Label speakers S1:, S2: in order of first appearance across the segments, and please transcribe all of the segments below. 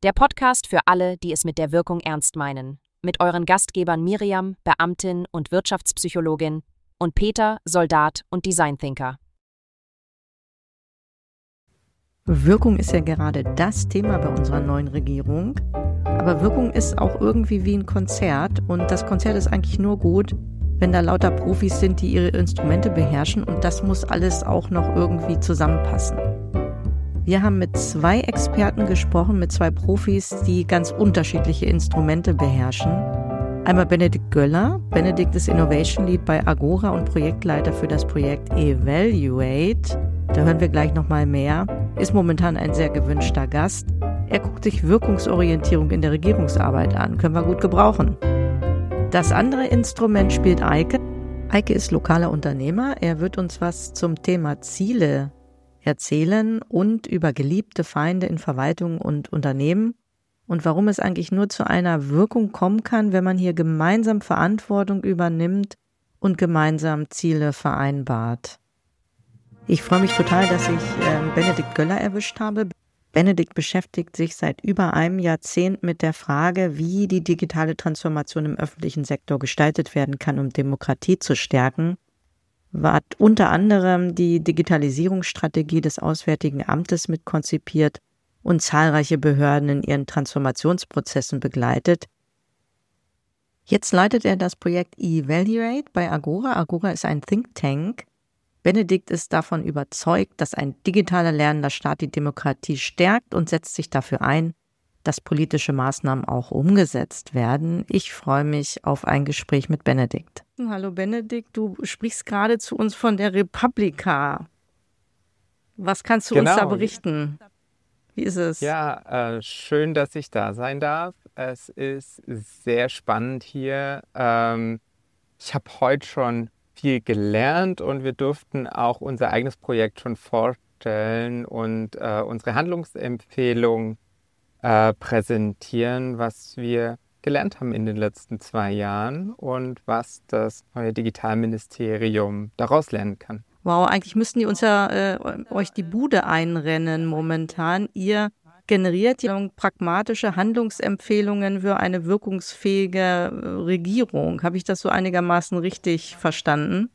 S1: Der Podcast für alle, die es mit der Wirkung ernst meinen. Mit euren Gastgebern Miriam, Beamtin und Wirtschaftspsychologin, und Peter, Soldat und Designthinker.
S2: Wirkung ist ja gerade das Thema bei unserer neuen Regierung. Aber Wirkung ist auch irgendwie wie ein Konzert. Und das Konzert ist eigentlich nur gut, wenn da lauter Profis sind, die ihre Instrumente beherrschen. Und das muss alles auch noch irgendwie zusammenpassen. Wir haben mit 2 Experten gesprochen, mit 2 Profis, die ganz unterschiedliche Instrumente beherrschen. Einmal Benedikt Göller. Benedikt ist Innovation Lead bei Agora und Projektleiter für das Projekt Evaluate. Da hören wir gleich nochmal mehr. Ist momentan ein sehr gewünschter Gast. Er guckt sich Wirkungsorientierung in der Regierungsarbeit an. Können wir gut gebrauchen. Das andere Instrument spielt Eike. Eike ist lokaler Unternehmer. Er wird uns was zum Thema Ziele erzählen und über geliebte Feinde in Verwaltung und Unternehmen und warum es eigentlich nur zu einer Wirkung kommen kann, wenn man hier gemeinsam Verantwortung übernimmt und gemeinsam Ziele vereinbart. Ich freue mich total, dass ich Benedikt Göller erwischt habe. Benedikt beschäftigt sich seit über einem Jahrzehnt mit der Frage, wie die digitale Transformation im öffentlichen Sektor gestaltet werden kann, um Demokratie zu stärken. Hat unter anderem die Digitalisierungsstrategie des Auswärtigen Amtes mit konzipiert und zahlreiche Behörden in ihren Transformationsprozessen begleitet. Jetzt leitet er das Projekt Evaluate bei Agora. Agora ist ein Think Tank. Benedikt ist davon überzeugt, dass ein digitaler lernender Staat die Demokratie stärkt und setzt sich dafür ein, dass politische Maßnahmen auch umgesetzt werden. Ich freue mich auf ein Gespräch mit Benedikt. Hallo Benedikt, du sprichst gerade zu uns von der Republika. Was kannst du uns da berichten? Wie ist es?
S3: Ja, schön, dass ich da sein darf. Es ist sehr spannend hier. Ich habe heute schon viel gelernt und wir durften auch unser eigenes Projekt schon vorstellen und unsere Handlungsempfehlung präsentieren, was wir gelernt haben in den letzten 2 Jahren und was das neue Digitalministerium daraus lernen kann.
S2: Wow, eigentlich müssten die uns ja euch die Bude einrennen momentan. Ihr generiert ja pragmatische Handlungsempfehlungen für eine wirkungsfähige Regierung. Habe ich das so einigermaßen richtig verstanden?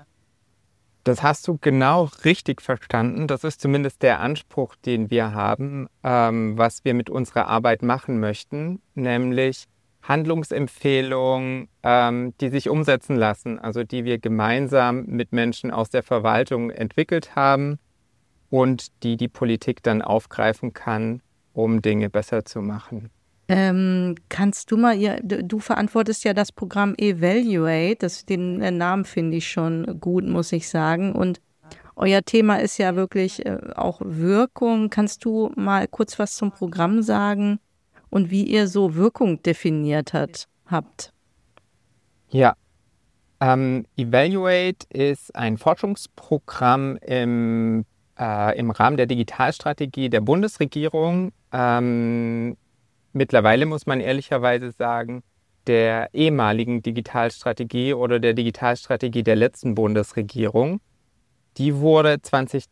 S3: Das hast du genau richtig verstanden. Das ist zumindest der Anspruch, den wir haben, was wir mit unserer Arbeit machen möchten, nämlich Handlungsempfehlungen, die sich umsetzen lassen, also die wir gemeinsam mit Menschen aus der Verwaltung entwickelt haben und die die Politik dann aufgreifen kann, um Dinge besser zu machen.
S2: Kannst du mal, du verantwortest ja das Programm Evaluate, den Namen finde ich schon gut, muss ich sagen. Und euer Thema ist ja wirklich auch Wirkung. Kannst du mal kurz was zum Programm sagen und wie ihr so Wirkung definiert habt?
S3: Ja, Evaluate ist ein Forschungsprogramm im Rahmen der Digitalstrategie der Bundesregierung. Mittlerweile muss man ehrlicherweise sagen, der ehemaligen Digitalstrategie oder der Digitalstrategie der letzten Bundesregierung. Die wurde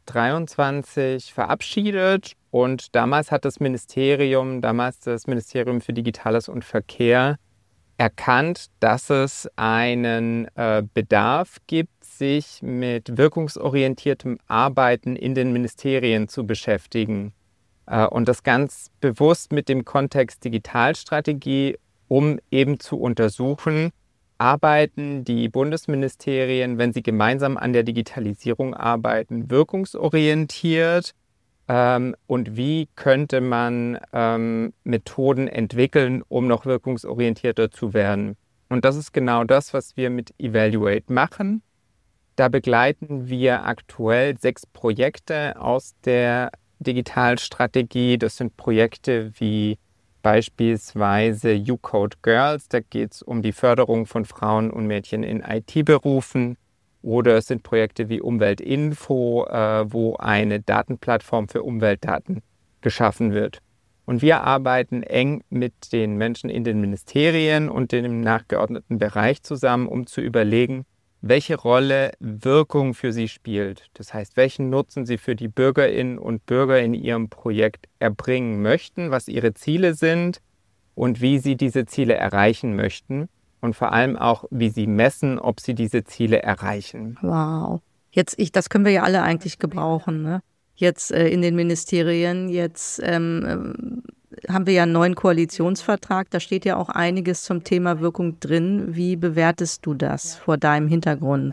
S3: 2023 verabschiedet und damals das Ministerium für Digitales und Verkehr, erkannt, dass es einen Bedarf gibt, sich mit wirkungsorientiertem Arbeiten in den Ministerien zu beschäftigen. Und das ganz bewusst mit dem Kontext Digitalstrategie, um eben zu untersuchen, arbeiten die Bundesministerien, wenn sie gemeinsam an der Digitalisierung arbeiten, wirkungsorientiert? Und wie könnte man Methoden entwickeln, um noch wirkungsorientierter zu werden? Und das ist genau das, was wir mit Evaluate machen. Da begleiten wir aktuell 6 Projekte aus der Digitalstrategie. Das sind Projekte wie beispielsweise YouCode Girls, da geht es um die Förderung von Frauen und Mädchen in IT-Berufen. Oder es sind Projekte wie Umweltinfo, wo eine Datenplattform für Umweltdaten geschaffen wird. Und wir arbeiten eng mit den Menschen in den Ministerien und dem nachgeordneten Bereich zusammen, um zu überlegen, welche Rolle Wirkung für sie spielt. Das heißt, welchen Nutzen sie für die Bürgerinnen und Bürger in ihrem Projekt erbringen möchten, was ihre Ziele sind und wie sie diese Ziele erreichen möchten. Und vor allem auch, wie sie messen, ob sie diese Ziele erreichen.
S2: Wow. Das können wir ja alle eigentlich gebrauchen, ne? Jetzt in den Ministerien, jetzt haben wir ja einen neuen Koalitionsvertrag, da steht ja auch einiges zum Thema Wirkung drin. Wie bewertest du das vor deinem Hintergrund?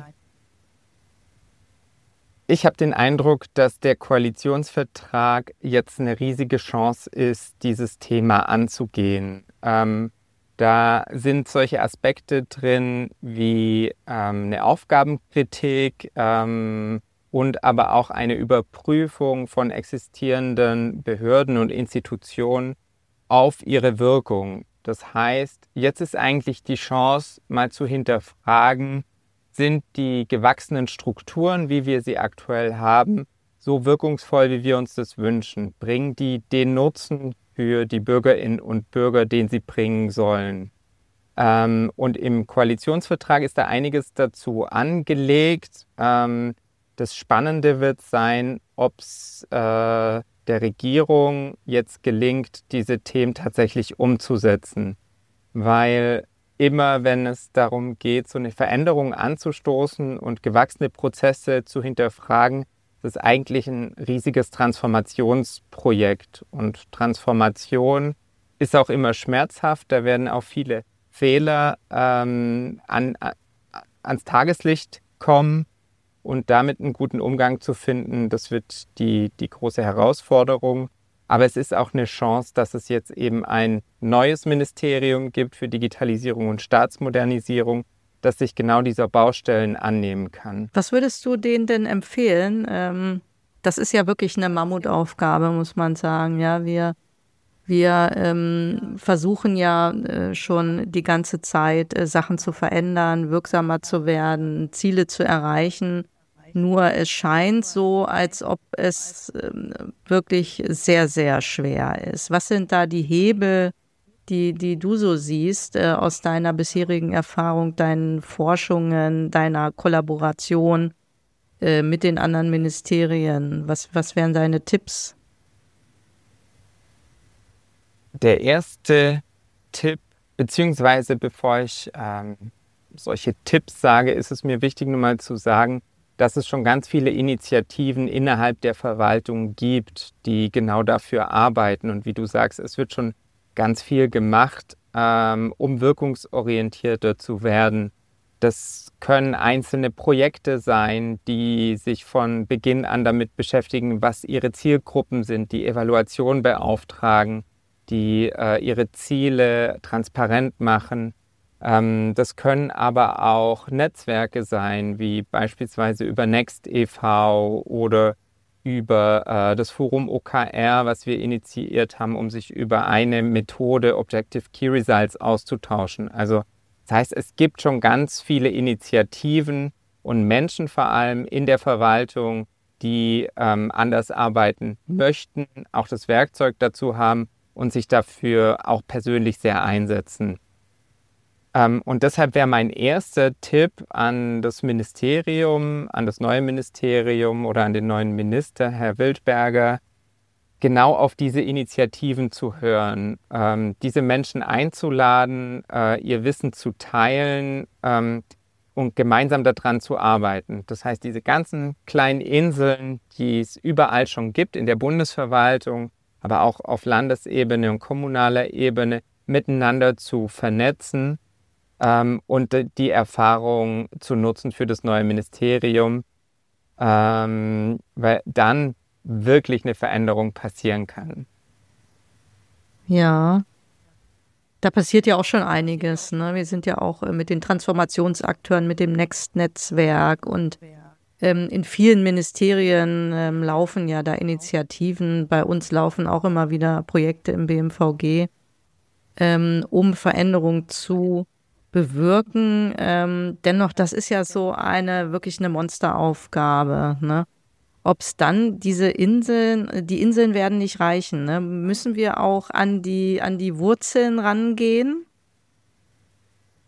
S3: Ich habe den Eindruck, dass der Koalitionsvertrag jetzt eine riesige Chance ist, dieses Thema anzugehen. Da sind solche Aspekte drin wie eine Aufgabenkritik und aber auch eine Überprüfung von existierenden Behörden und Institutionen auf ihre Wirkung. Das heißt, jetzt ist eigentlich die Chance, mal zu hinterfragen, sind die gewachsenen Strukturen, wie wir sie aktuell haben, so wirkungsvoll, wie wir uns das wünschen? Bringen die den Nutzen für die Bürgerinnen und Bürger, den sie bringen sollen? Und im Koalitionsvertrag ist da einiges dazu angelegt. Das Spannende wird sein, ob es der Regierung jetzt gelingt, diese Themen tatsächlich umzusetzen. Weil immer, wenn es darum geht, so eine Veränderung anzustoßen und gewachsene Prozesse zu hinterfragen, das ist eigentlich ein riesiges Transformationsprojekt. Und Transformation ist auch immer schmerzhaft. Da werden auch viele Fehler ans Tageslicht kommen. Und damit einen guten Umgang zu finden, das wird die große Herausforderung. Aber es ist auch eine Chance, dass es jetzt eben ein neues Ministerium gibt für Digitalisierung und Staatsmodernisierung, das sich genau dieser Baustellen annehmen kann.
S2: Was würdest du denen denn empfehlen? Das ist ja wirklich eine Mammutaufgabe, muss man sagen. Ja, wir versuchen ja schon die ganze Zeit, Sachen zu verändern, wirksamer zu werden, Ziele zu erreichen. Nur es scheint so, als ob es wirklich sehr, sehr schwer ist. Was sind da die Hebel, die du so siehst aus deiner bisherigen Erfahrung, deinen Forschungen, deiner Kollaboration mit den anderen Ministerien? Was wären deine Tipps?
S3: Der erste Tipp, beziehungsweise bevor ich solche Tipps sage, ist es mir wichtig, nur mal zu sagen, dass es schon ganz viele Initiativen innerhalb der Verwaltung gibt, die genau dafür arbeiten. Und wie du sagst, es wird schon ganz viel gemacht, um wirkungsorientierter zu werden. Das können einzelne Projekte sein, die sich von Beginn an damit beschäftigen, was ihre Zielgruppen sind, die Evaluation beauftragen, die ihre Ziele transparent machen. Das können aber auch Netzwerke sein, wie beispielsweise über Next e.V. oder über das Forum OKR, was wir initiiert haben, um sich über eine Methode Objective Key Results auszutauschen. Also das heißt, es gibt schon ganz viele Initiativen und Menschen vor allem in der Verwaltung, die anders arbeiten möchten, auch das Werkzeug dazu haben und sich dafür auch persönlich sehr einsetzen. Und deshalb wäre mein erster Tipp an das Ministerium, an das neue Ministerium oder an den neuen Minister, Herr Wildberger, genau auf diese Initiativen zu hören, diese Menschen einzuladen, ihr Wissen zu teilen und gemeinsam daran zu arbeiten. Das heißt, diese ganzen kleinen Inseln, die es überall schon gibt in der Bundesverwaltung, aber auch auf Landesebene und kommunaler Ebene miteinander zu vernetzen und die Erfahrung zu nutzen für das neue Ministerium, weil dann wirklich eine Veränderung passieren kann.
S2: Ja, da passiert ja auch schon einiges, ne? Wir sind ja auch mit den Transformationsakteuren, mit dem Next-Netzwerk und in vielen Ministerien laufen ja da Initiativen. Bei uns laufen auch immer wieder Projekte im BMVG, um Veränderung zu bewirken. Dennoch, das ist ja so wirklich eine Monsteraufgabe, ne? Ob es dann die Inseln werden nicht reichen, ne? Müssen wir auch an die Wurzeln rangehen?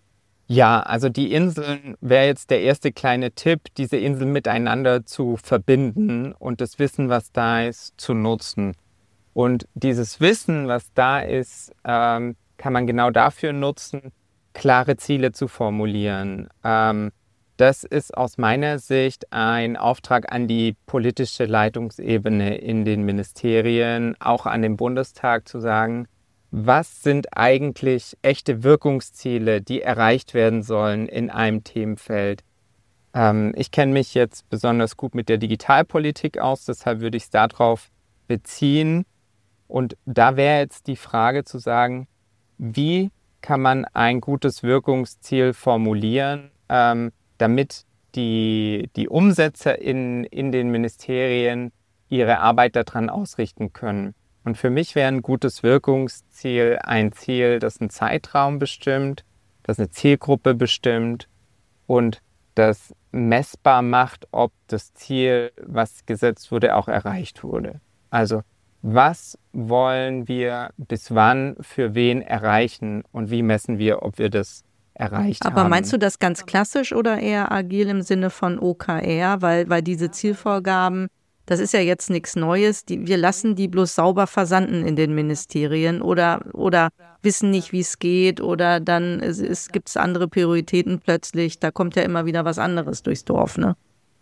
S3: Ja, also die Inseln wäre jetzt der erste kleine Tipp, diese Inseln miteinander zu verbinden und das Wissen, was da ist, zu nutzen. Und dieses Wissen, was da ist, kann man genau dafür nutzen, klare Ziele zu formulieren. Das ist aus meiner Sicht ein Auftrag an die politische Leitungsebene in den Ministerien, auch an den Bundestag zu sagen, was sind eigentlich echte Wirkungsziele, die erreicht werden sollen in einem Themenfeld? Ich kenne mich jetzt besonders gut mit der Digitalpolitik aus, deshalb würde ich es darauf beziehen. Und da wäre jetzt die Frage zu sagen, wie kann man ein gutes Wirkungsziel formulieren, damit die Umsetzer in den Ministerien ihre Arbeit daran ausrichten können. Und für mich wäre ein gutes Wirkungsziel ein Ziel, das einen Zeitraum bestimmt, das eine Zielgruppe bestimmt und das messbar macht, ob das Ziel, was gesetzt wurde, auch erreicht wurde. Also was wollen wir bis wann für wen erreichen und wie messen wir, ob wir das erreicht haben?
S2: Aber meinst du das ganz klassisch oder eher agil im Sinne von OKR? Weil diese Zielvorgaben, das ist ja jetzt nichts Neues. Wir lassen die bloß sauber versanden in den Ministerien oder wissen nicht, wie es geht oder dann gibt es andere Prioritäten plötzlich. Da kommt ja immer wieder was anderes durchs Dorf, ne?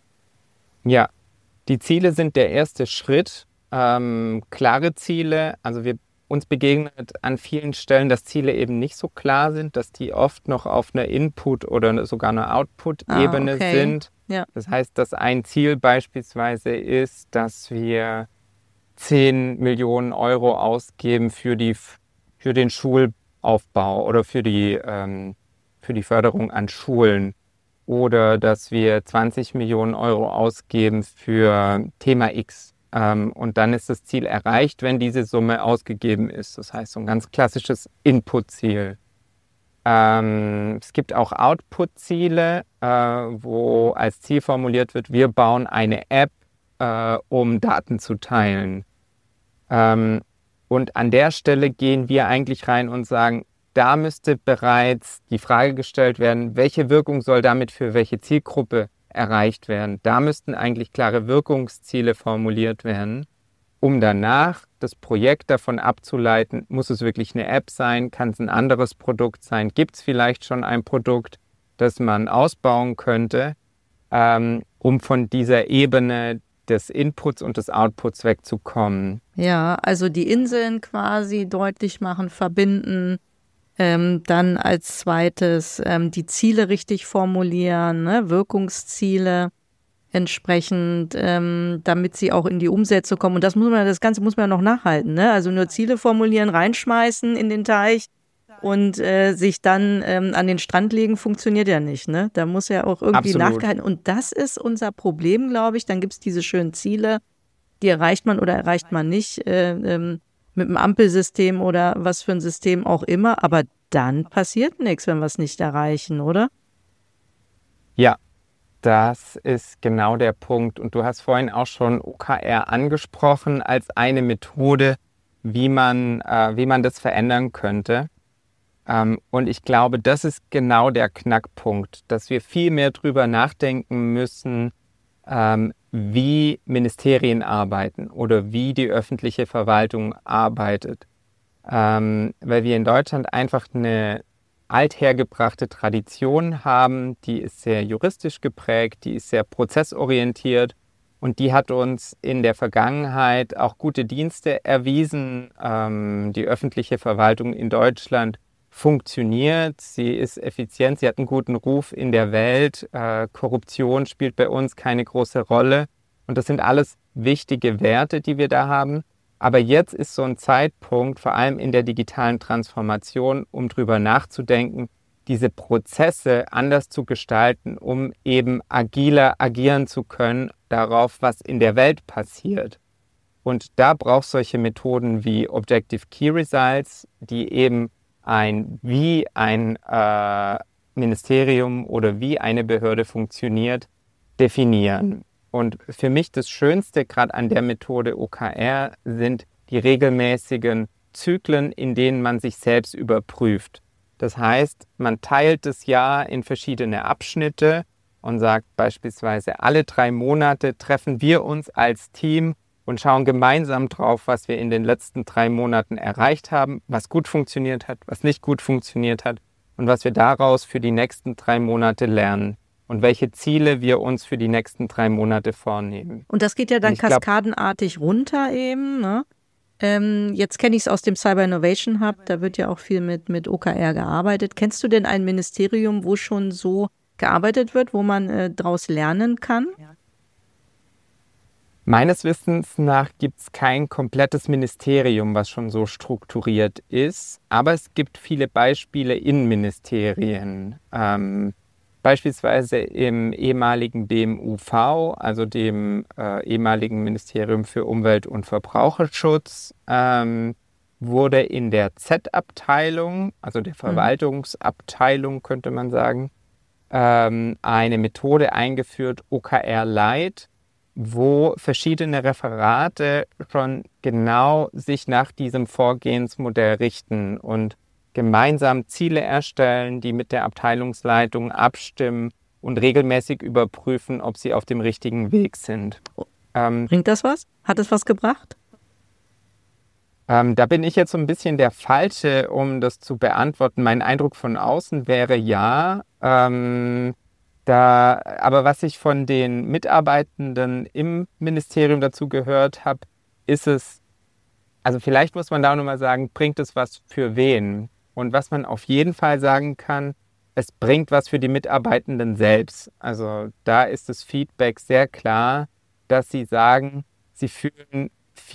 S3: Ja, die Ziele sind der erste Schritt. Klare Ziele, also uns begegnet an vielen Stellen, dass Ziele eben nicht so klar sind, dass die oft noch auf einer Input- oder sogar einer Output-Ebene sind. Ja. Das heißt, dass ein Ziel beispielsweise ist, dass wir 10 Millionen Euro ausgeben für den Schulaufbau oder für die Förderung an Schulen oder dass wir 20 Millionen Euro ausgeben für Thema X. Und dann ist das Ziel erreicht, wenn diese Summe ausgegeben ist. Das heißt, so ein ganz klassisches Input-Ziel. Es gibt auch Output-Ziele, wo als Ziel formuliert wird, wir bauen eine App, um Daten zu teilen. Und an der Stelle gehen wir eigentlich rein und sagen, da müsste bereits die Frage gestellt werden, welche Wirkung soll damit für welche Zielgruppe erreicht werden. Da müssten eigentlich klare Wirkungsziele formuliert werden, um danach das Projekt davon abzuleiten, muss es wirklich eine App sein, kann es ein anderes Produkt sein, gibt es vielleicht schon ein Produkt, das man ausbauen könnte, um von dieser Ebene des Inputs und des Outputs wegzukommen.
S2: Ja, also die Inseln quasi deutlich machen, verbinden, dann als zweites die Ziele richtig formulieren, ne? Wirkungsziele entsprechend, damit sie auch in die Umsetzung kommen. Und das Ganze muss man ja noch nachhalten, ne? Also nur Ziele formulieren, reinschmeißen in den Teich und sich dann an den Strand legen, funktioniert ja nicht, ne? Da muss ja auch irgendwie nachgehalten. Und das ist unser Problem, glaube ich. Dann gibt es diese schönen Ziele, die erreicht man oder erreicht man nicht, mit einem Ampelsystem oder was für ein System auch immer, aber dann passiert nichts, wenn wir es nicht erreichen, oder?
S3: Ja, das ist genau der Punkt. Und du hast vorhin auch schon OKR angesprochen als eine Methode, wie man das verändern könnte. Und ich glaube, das ist genau der Knackpunkt, dass wir viel mehr drüber nachdenken müssen, wie Ministerien arbeiten oder wie die öffentliche Verwaltung arbeitet. Weil wir in Deutschland einfach eine althergebrachte Tradition haben, die ist sehr juristisch geprägt, die ist sehr prozessorientiert und die hat uns in der Vergangenheit auch gute Dienste erwiesen. Die öffentliche Verwaltung in Deutschland funktioniert, sie ist effizient, sie hat einen guten Ruf in der Welt, Korruption spielt bei uns keine große Rolle und das sind alles wichtige Werte, die wir da haben. Aber jetzt ist so ein Zeitpunkt, vor allem in der digitalen Transformation, um drüber nachzudenken, diese Prozesse anders zu gestalten, um eben agiler agieren zu können darauf, was in der Welt passiert. Und da braucht es solche Methoden wie Objective Key Results, die eben wie ein Ministerium oder wie eine Behörde funktioniert, definieren. Und für mich das Schönste gerade an der Methode OKR sind die regelmäßigen Zyklen, in denen man sich selbst überprüft. Das heißt, man teilt das Jahr in verschiedene Abschnitte und sagt beispielsweise, alle 3 Monate treffen wir uns als Team und schauen gemeinsam drauf, was wir in den letzten 3 Monaten erreicht haben, was gut funktioniert hat, was nicht gut funktioniert hat und was wir daraus für die nächsten 3 Monate lernen und welche Ziele wir uns für die nächsten 3 Monate vornehmen.
S2: Und das geht ja dann kaskadenartig runter eben, ne? Jetzt kenne ich es aus dem Cyber Innovation Hub, da wird ja auch viel mit OKR gearbeitet. Kennst du denn ein Ministerium, wo schon so gearbeitet wird, wo man daraus lernen kann?
S3: Meines Wissens nach gibt es kein komplettes Ministerium, was schon so strukturiert ist, aber es gibt viele Beispiele in Ministerien. Beispielsweise im ehemaligen BMUV, also dem ehemaligen Ministerium für Umwelt- und Verbraucherschutz, wurde in der Z-Abteilung, also der Verwaltungsabteilung könnte man sagen, eine Methode eingeführt, OKR Lite, wo verschiedene Referate schon genau sich nach diesem Vorgehensmodell richten und gemeinsam Ziele erstellen, die mit der Abteilungsleitung abstimmen und regelmäßig überprüfen, ob sie auf dem richtigen Weg sind.
S2: Bringt das was? Hat es was gebracht?
S3: Da bin ich jetzt so ein bisschen der Falsche, um das zu beantworten. Mein Eindruck von außen wäre ja. Aber was ich von den Mitarbeitenden im Ministerium dazu gehört habe, ist es, also vielleicht muss man da auch nochmal sagen, bringt es was für wen? Und was man auf jeden Fall sagen kann, es bringt was für die Mitarbeitenden selbst. Also da ist das Feedback sehr klar, dass sie sagen, sie fühlen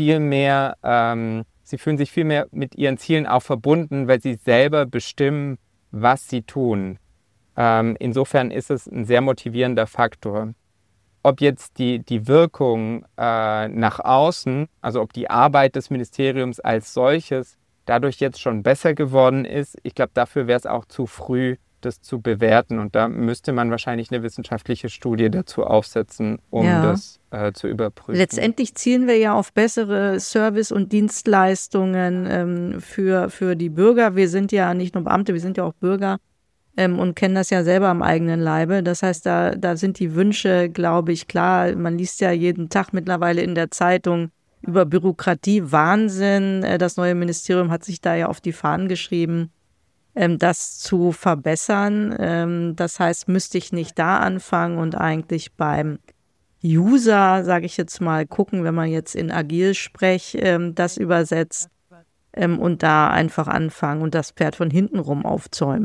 S3: sich viel mehr mit ihren Zielen auch verbunden, weil sie selber bestimmen, was sie tun. Insofern ist es ein sehr motivierender Faktor. Ob jetzt die Wirkung nach außen, also ob die Arbeit des Ministeriums als solches dadurch jetzt schon besser geworden ist, ich glaube, dafür wäre es auch zu früh, das zu bewerten. Und da müsste man wahrscheinlich eine wissenschaftliche Studie dazu aufsetzen, um das zu überprüfen.
S2: Letztendlich zielen wir ja auf bessere Service- und Dienstleistungen für die Bürger. Wir sind ja nicht nur Beamte, wir sind ja auch Bürger und kennen das ja selber am eigenen Leibe. Das heißt, da sind die Wünsche, glaube ich, klar. Man liest ja jeden Tag mittlerweile in der Zeitung über Bürokratie, Wahnsinn. Das neue Ministerium hat sich da ja auf die Fahnen geschrieben, das zu verbessern. Das heißt, müsste ich nicht da anfangen und eigentlich beim User, sage ich jetzt mal, gucken, wenn man jetzt in Agil-Sprech das übersetzt und da einfach anfangen und das Pferd von hinten rum aufzäumen.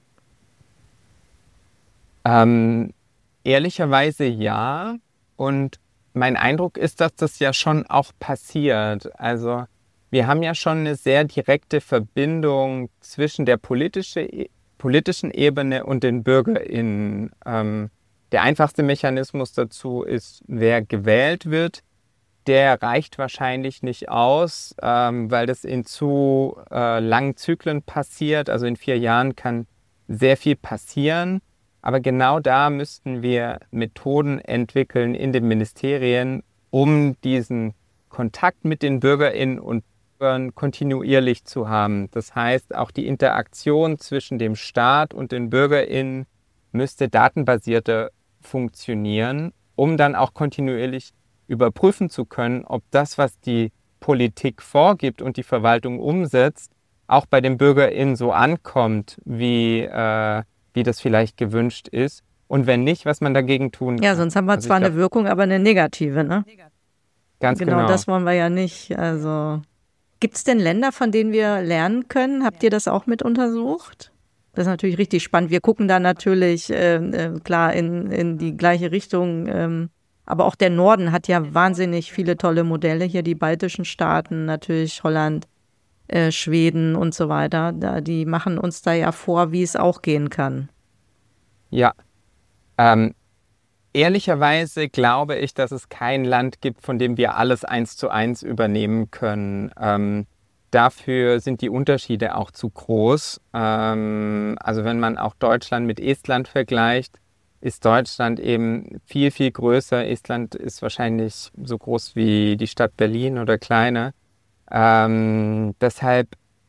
S3: Ehrlicherweise ja. Und mein Eindruck ist, dass das ja schon auch passiert. Also wir haben ja schon eine sehr direkte Verbindung zwischen der politischen Ebene und den BürgerInnen. Der einfachste Mechanismus dazu ist, wer gewählt wird. Der reicht wahrscheinlich nicht aus, weil das in zu langen Zyklen passiert. Also in 4 Jahren kann sehr viel passieren. Aber genau da müssten wir Methoden entwickeln in den Ministerien, um diesen Kontakt mit den BürgerInnen und Bürgern kontinuierlich zu haben. Das heißt, auch die Interaktion zwischen dem Staat und den BürgerInnen müsste datenbasierter funktionieren, um dann auch kontinuierlich überprüfen zu können, ob das, was die Politik vorgibt und die Verwaltung umsetzt, auch bei den BürgerInnen so ankommt, wie das vielleicht gewünscht ist. Und wenn nicht, was man dagegen tun kann.
S2: Ja, sonst haben wir zwar eine Wirkung, aber eine negative, ne?
S3: Ganz genau.
S2: Das wollen wir ja nicht. Also gibt es denn Länder, von denen wir lernen können? Habt ihr das auch mit untersucht? Das ist natürlich richtig spannend. Wir gucken da natürlich klar in die gleiche Richtung. Aber auch der Norden hat ja wahnsinnig viele tolle Modelle. Hier die baltischen Staaten, natürlich Holland, Schweden und so weiter, die machen uns da ja vor, wie es auch gehen kann.
S3: Ja, ehrlicherweise glaube ich, dass es kein Land gibt, von dem wir alles 1:1 übernehmen können. Dafür sind die Unterschiede auch zu groß. Also wenn man auch Deutschland mit Estland vergleicht, ist Deutschland eben viel, viel größer. Estland ist wahrscheinlich so groß wie die Stadt Berlin oder kleiner. Deshalb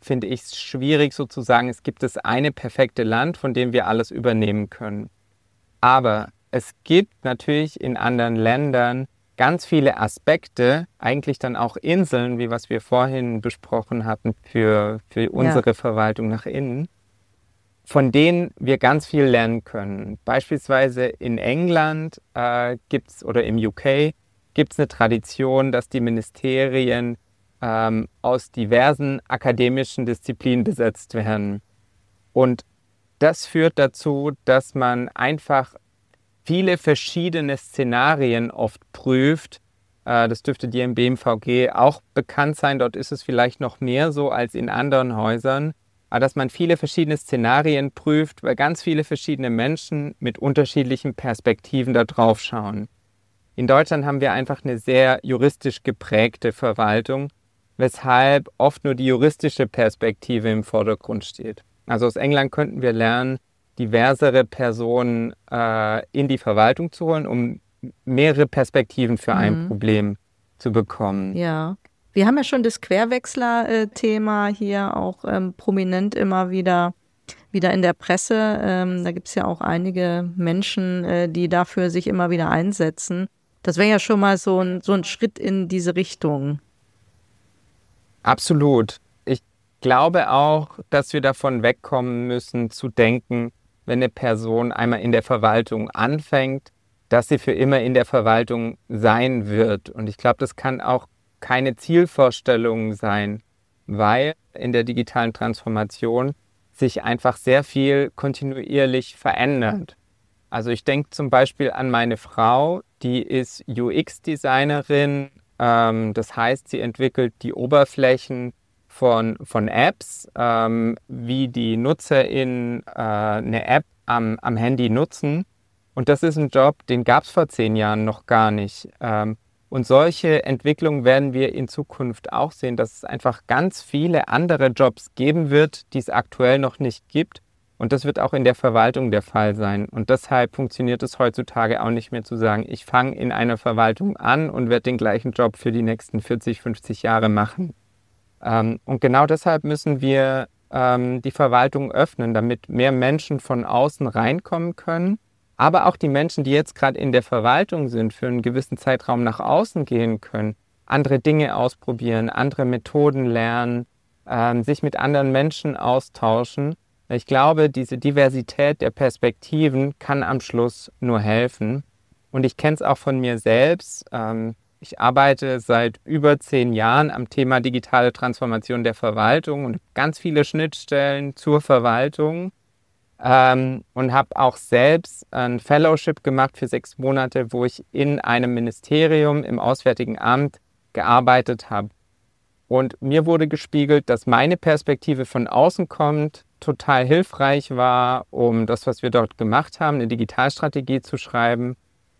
S3: finde ich es schwierig sozusagen, es gibt das eine perfekte Land, von dem wir alles übernehmen können. Aber es gibt natürlich in anderen Ländern ganz viele Aspekte, eigentlich dann auch Inseln, wie was wir vorhin besprochen hatten für unsere Verwaltung nach innen, von denen wir ganz viel lernen können. Beispielsweise in England oder im UK gibt es eine Tradition, dass die Ministerien aus diversen akademischen Disziplinen besetzt werden. Und das führt dazu, dass man einfach viele verschiedene Szenarien oft prüft. Das dürfte dir im BMVG auch bekannt sein. Dort ist es vielleicht noch mehr so als in anderen Häusern. Aber dass man viele verschiedene Szenarien prüft, weil ganz viele verschiedene Menschen mit unterschiedlichen Perspektiven da drauf schauen. In Deutschland haben wir einfach eine sehr juristisch geprägte Verwaltung, weshalb oft nur die juristische Perspektive im Vordergrund steht. Also aus England könnten wir lernen, diversere Personen in die Verwaltung zu holen, um mehrere Perspektiven für ein Problem zu bekommen.
S2: Ja, wir haben ja schon das Querwechsler-Thema hier auch prominent immer wieder in der Presse. Da gibt es ja auch einige Menschen, die dafür sich immer wieder einsetzen. Das wäre ja schon mal so ein Schritt in diese Richtung.
S3: Absolut. Ich glaube auch, dass wir davon wegkommen müssen, zu denken, wenn eine Person einmal in der Verwaltung anfängt, dass sie für immer in der Verwaltung sein wird. Und ich glaube, das kann auch keine Zielvorstellung sein, weil in der digitalen Transformation sich einfach sehr viel kontinuierlich verändert. Also ich denke zum Beispiel an meine Frau, die ist UX-Designerin. Das heißt, sie entwickelt die Oberflächen von Apps, wie die NutzerInnen eine App am Handy nutzen. Und das ist ein Job, den gab es vor 10 Jahren noch gar nicht. Und solche Entwicklungen werden wir in Zukunft auch sehen, dass es einfach ganz viele andere Jobs geben wird, die es aktuell noch nicht gibt. Und das wird auch in der Verwaltung der Fall sein. Und deshalb funktioniert es heutzutage auch nicht mehr zu sagen, ich fange in einer Verwaltung an und werde den gleichen Job für die nächsten 40, 50 Jahre machen. Und genau deshalb müssen wir die Verwaltung öffnen, damit mehr Menschen von außen reinkommen können. Aber auch die Menschen, die jetzt gerade in der Verwaltung sind, für einen gewissen Zeitraum nach außen gehen können, andere Dinge ausprobieren, andere Methoden lernen, sich mit anderen Menschen austauschen. Ich glaube, diese Diversität der Perspektiven kann am Schluss nur helfen. Und ich kenne es auch von mir selbst. Ich arbeite seit über 10 Jahren am Thema digitale Transformation der Verwaltung und ganz viele Schnittstellen zur Verwaltung. Und habe auch selbst ein Fellowship gemacht für 6 Monate, wo ich in einem Ministerium im Auswärtigen Amt gearbeitet habe. Und mir wurde gespiegelt, dass meine Perspektive von außen kommt, total hilfreich war, um das, was wir dort gemacht haben, eine Digitalstrategie zu schreiben,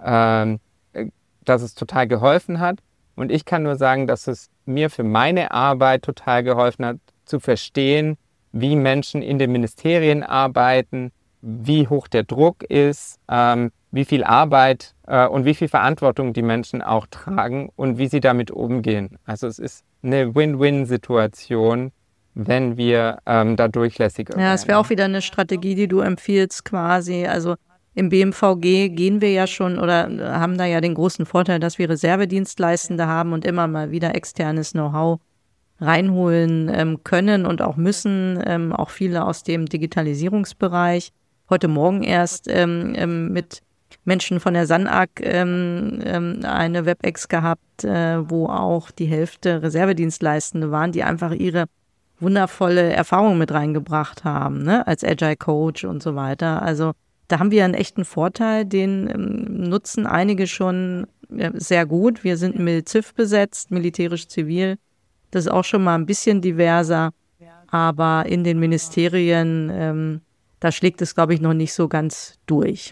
S3: dass es total geholfen hat. Und ich kann nur sagen, dass es mir für meine Arbeit total geholfen hat, zu verstehen, wie Menschen in den Ministerien arbeiten, wie hoch der Druck ist, wie viel Arbeit und wie viel Verantwortung die Menschen auch tragen und wie sie damit umgehen. Also es ist eine Win-Win-Situation, wenn wir da durchlässiger werden.
S2: Ja, es wäre auch wieder eine Strategie, die du empfiehlst quasi. Also im BMVG gehen wir ja schon oder haben da ja den großen Vorteil, dass wir Reservedienstleistende haben und immer mal wieder externes Know-how reinholen können und auch müssen, auch viele aus dem Digitalisierungsbereich. Heute Morgen erst mit Menschen von der SANAG eine WebEx gehabt, wo auch die Hälfte Reservedienstleistende waren, die einfach ihre wundervolle Erfahrung mit reingebracht haben, ne, als Agile Coach und so weiter. Also da haben wir einen echten Vorteil, den nutzen einige schon sehr gut. Wir sind Mil-Ziv besetzt, militärisch-zivil. Das ist auch schon mal ein bisschen diverser, aber in den Ministerien, da schlägt es, glaube ich, noch nicht so ganz durch.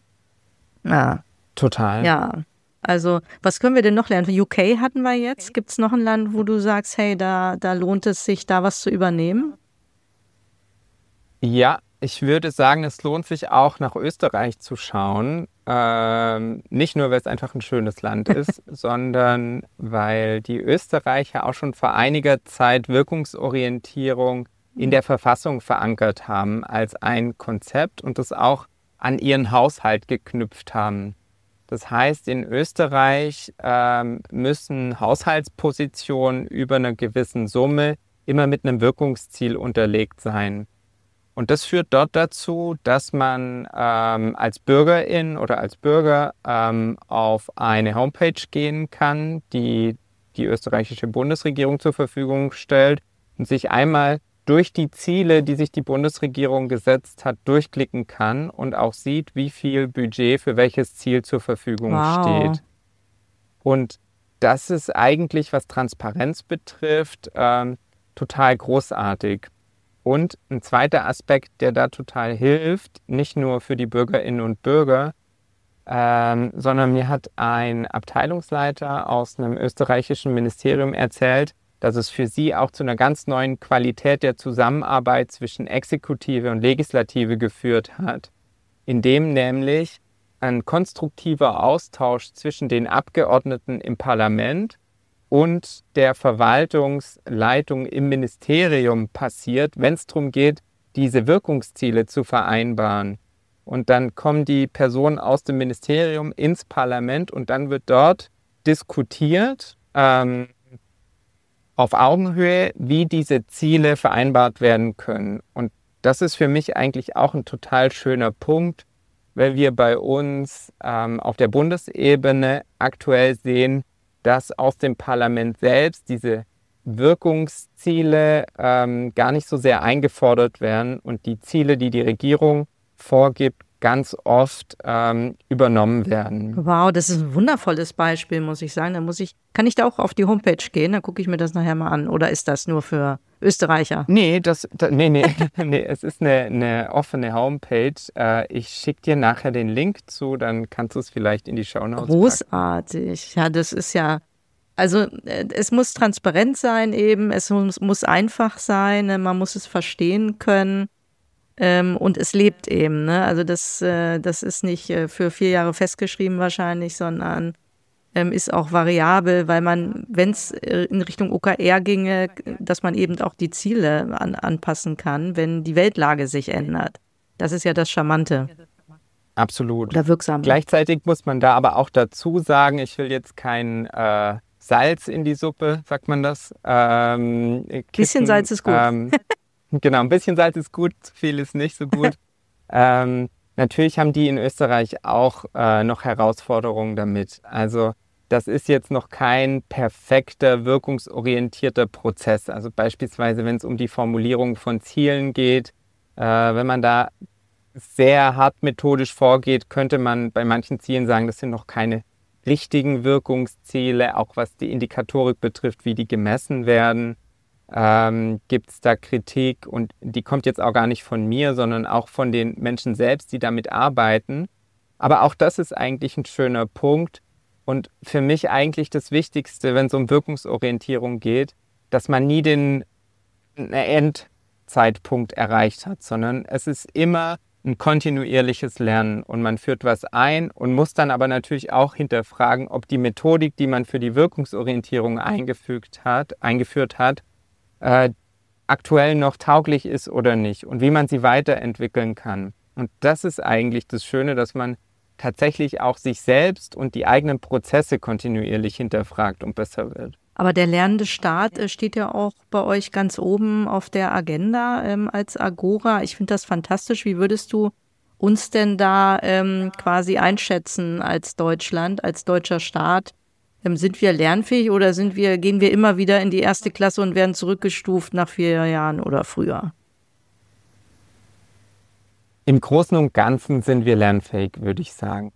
S2: Ja.
S3: Total.
S2: Ja, also was können wir denn noch lernen? UK hatten wir jetzt. Gibt es noch ein Land, wo du sagst, hey, da lohnt es sich, da was zu übernehmen?
S3: Ja, Ich würde sagen, es lohnt sich auch nach Österreich zu schauen. Nicht nur, weil es einfach ein schönes Land ist, sondern weil die Österreicher auch schon vor einiger Zeit Wirkungsorientierung in der Verfassung verankert haben als ein Konzept und das auch an ihren Haushalt geknüpft haben. Das heißt, in Österreich müssen Haushaltspositionen über eine gewisse Summe immer mit einem Wirkungsziel unterlegt sein. Und das führt dort dazu, dass man als Bürgerin oder als Bürger auf eine Homepage gehen kann, die die österreichische Bundesregierung zur Verfügung stellt und sich einmal durch die Ziele, die sich die Bundesregierung gesetzt hat, durchklicken kann und auch sieht, wie viel Budget für welches Ziel zur Verfügung steht. Und das ist eigentlich, was Transparenz betrifft, total großartig. Und ein zweiter Aspekt, der da total hilft, nicht nur für die Bürgerinnen und Bürger, sondern mir hat ein Abteilungsleiter aus einem österreichischen Ministerium erzählt, dass es für sie auch zu einer ganz neuen Qualität der Zusammenarbeit zwischen Exekutive und Legislative geführt hat, indem nämlich ein konstruktiver Austausch zwischen den Abgeordneten im Parlament und der Verwaltungsleitung im Ministerium passiert, wenn es darum geht, diese Wirkungsziele zu vereinbaren. Und dann kommen die Personen aus dem Ministerium ins Parlament und dann wird dort diskutiert, auf Augenhöhe, wie diese Ziele vereinbart werden können. Und das ist für mich eigentlich auch ein total schöner Punkt, weil wir bei uns auf der Bundesebene aktuell sehen, dass aus dem Parlament selbst diese Wirkungsziele gar nicht so sehr eingefordert werden und die Ziele, die die Regierung vorgibt, ganz oft übernommen werden.
S2: Wow, das ist ein wundervolles Beispiel, muss ich sagen. Kann ich da auch auf die Homepage gehen? Dann gucke ich mir das nachher mal an. Oder ist das nur für Österreicher?
S3: Nee, nee, es ist eine offene Homepage. Ich schicke dir nachher den Link zu, dann kannst du es vielleicht in die Shownotes packen.
S2: Großartig. Ja, das ist ja, also es muss transparent sein eben, es muss einfach sein, man muss es verstehen können. Und es lebt eben, ne? Also das ist nicht für 4 Jahre festgeschrieben wahrscheinlich, sondern ist auch variabel, weil man, wenn es in Richtung OKR ginge, dass man eben auch die Ziele anpassen kann, wenn die Weltlage sich ändert. Das ist ja das Charmante.
S3: Absolut.
S2: Oder wirksam.
S3: Gleichzeitig muss man da aber auch dazu sagen, ich will jetzt kein Salz in die Suppe, sagt man das?
S2: Bisschen Salz ist gut.
S3: Genau, ein bisschen Salz ist gut, viel ist nicht so gut. Natürlich haben die in Österreich auch noch Herausforderungen damit. Also das ist jetzt noch kein perfekter, wirkungsorientierter Prozess. Also beispielsweise, wenn es um die Formulierung von Zielen geht, wenn man da sehr hart methodisch vorgeht, könnte man bei manchen Zielen sagen, das sind noch keine richtigen Wirkungsziele, auch was die Indikatorik betrifft, wie die gemessen werden. Gibt es da Kritik und die kommt jetzt auch gar nicht von mir, sondern auch von den Menschen selbst, die damit arbeiten. Aber auch das ist eigentlich ein schöner Punkt und für mich eigentlich das Wichtigste, wenn es um Wirkungsorientierung geht, dass man nie den Endzeitpunkt erreicht hat, sondern es ist immer ein kontinuierliches Lernen und man führt was ein und muss dann aber natürlich auch hinterfragen, ob die Methodik, die man für die Wirkungsorientierung eingeführt hat, aktuell noch tauglich ist oder nicht und wie man sie weiterentwickeln kann. Und das ist eigentlich das Schöne, dass man tatsächlich auch sich selbst und die eigenen Prozesse kontinuierlich hinterfragt und besser wird.
S2: Aber der lernende Staat steht ja auch bei euch ganz oben auf der Agenda als Agora. Ich finde das fantastisch. Wie würdest du uns denn da quasi einschätzen als Deutschland, als deutscher Staat? Sind wir lernfähig oder gehen wir immer wieder in die 1. Klasse und werden zurückgestuft nach 4 Jahren oder früher?
S3: Im Großen und Ganzen sind wir lernfähig, würde ich sagen.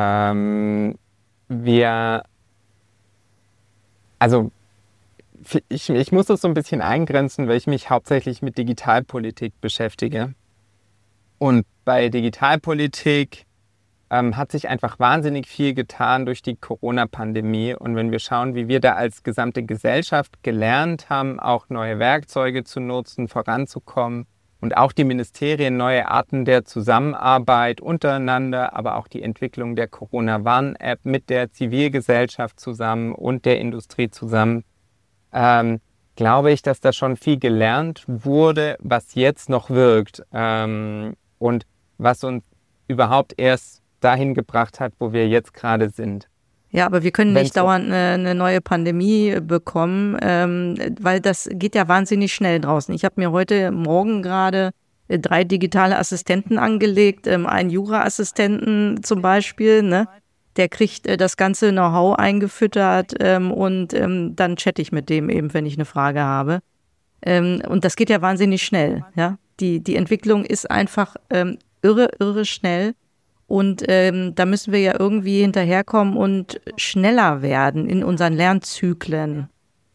S3: Ich muss das so ein bisschen eingrenzen, weil ich mich hauptsächlich mit Digitalpolitik beschäftige. Und bei Digitalpolitik hat sich einfach wahnsinnig viel getan durch die Corona-Pandemie. Und wenn wir schauen, wie wir da als gesamte Gesellschaft gelernt haben, auch neue Werkzeuge zu nutzen, voranzukommen Und auch die Ministerien, neue Arten der Zusammenarbeit untereinander, aber auch die Entwicklung der Corona-Warn-App mit der Zivilgesellschaft zusammen und der Industrie zusammen, glaube ich, dass da schon viel gelernt wurde, was jetzt noch wirkt und was uns überhaupt erst dahin gebracht hat, wo wir jetzt gerade sind.
S2: Ja, aber wir können nicht dauernd eine neue Pandemie bekommen, weil das geht ja wahnsinnig schnell draußen. Ich habe mir heute Morgen gerade 3 digitale Assistenten angelegt, einen Jura-Assistenten zum Beispiel, ne? Der kriegt das ganze Know-how eingefüttert und dann chatte ich mit dem eben, wenn ich eine Frage habe. Und das geht ja wahnsinnig schnell. Ja? Die Entwicklung ist einfach irre schnell. Und da müssen wir ja irgendwie hinterherkommen und schneller werden in unseren Lernzyklen.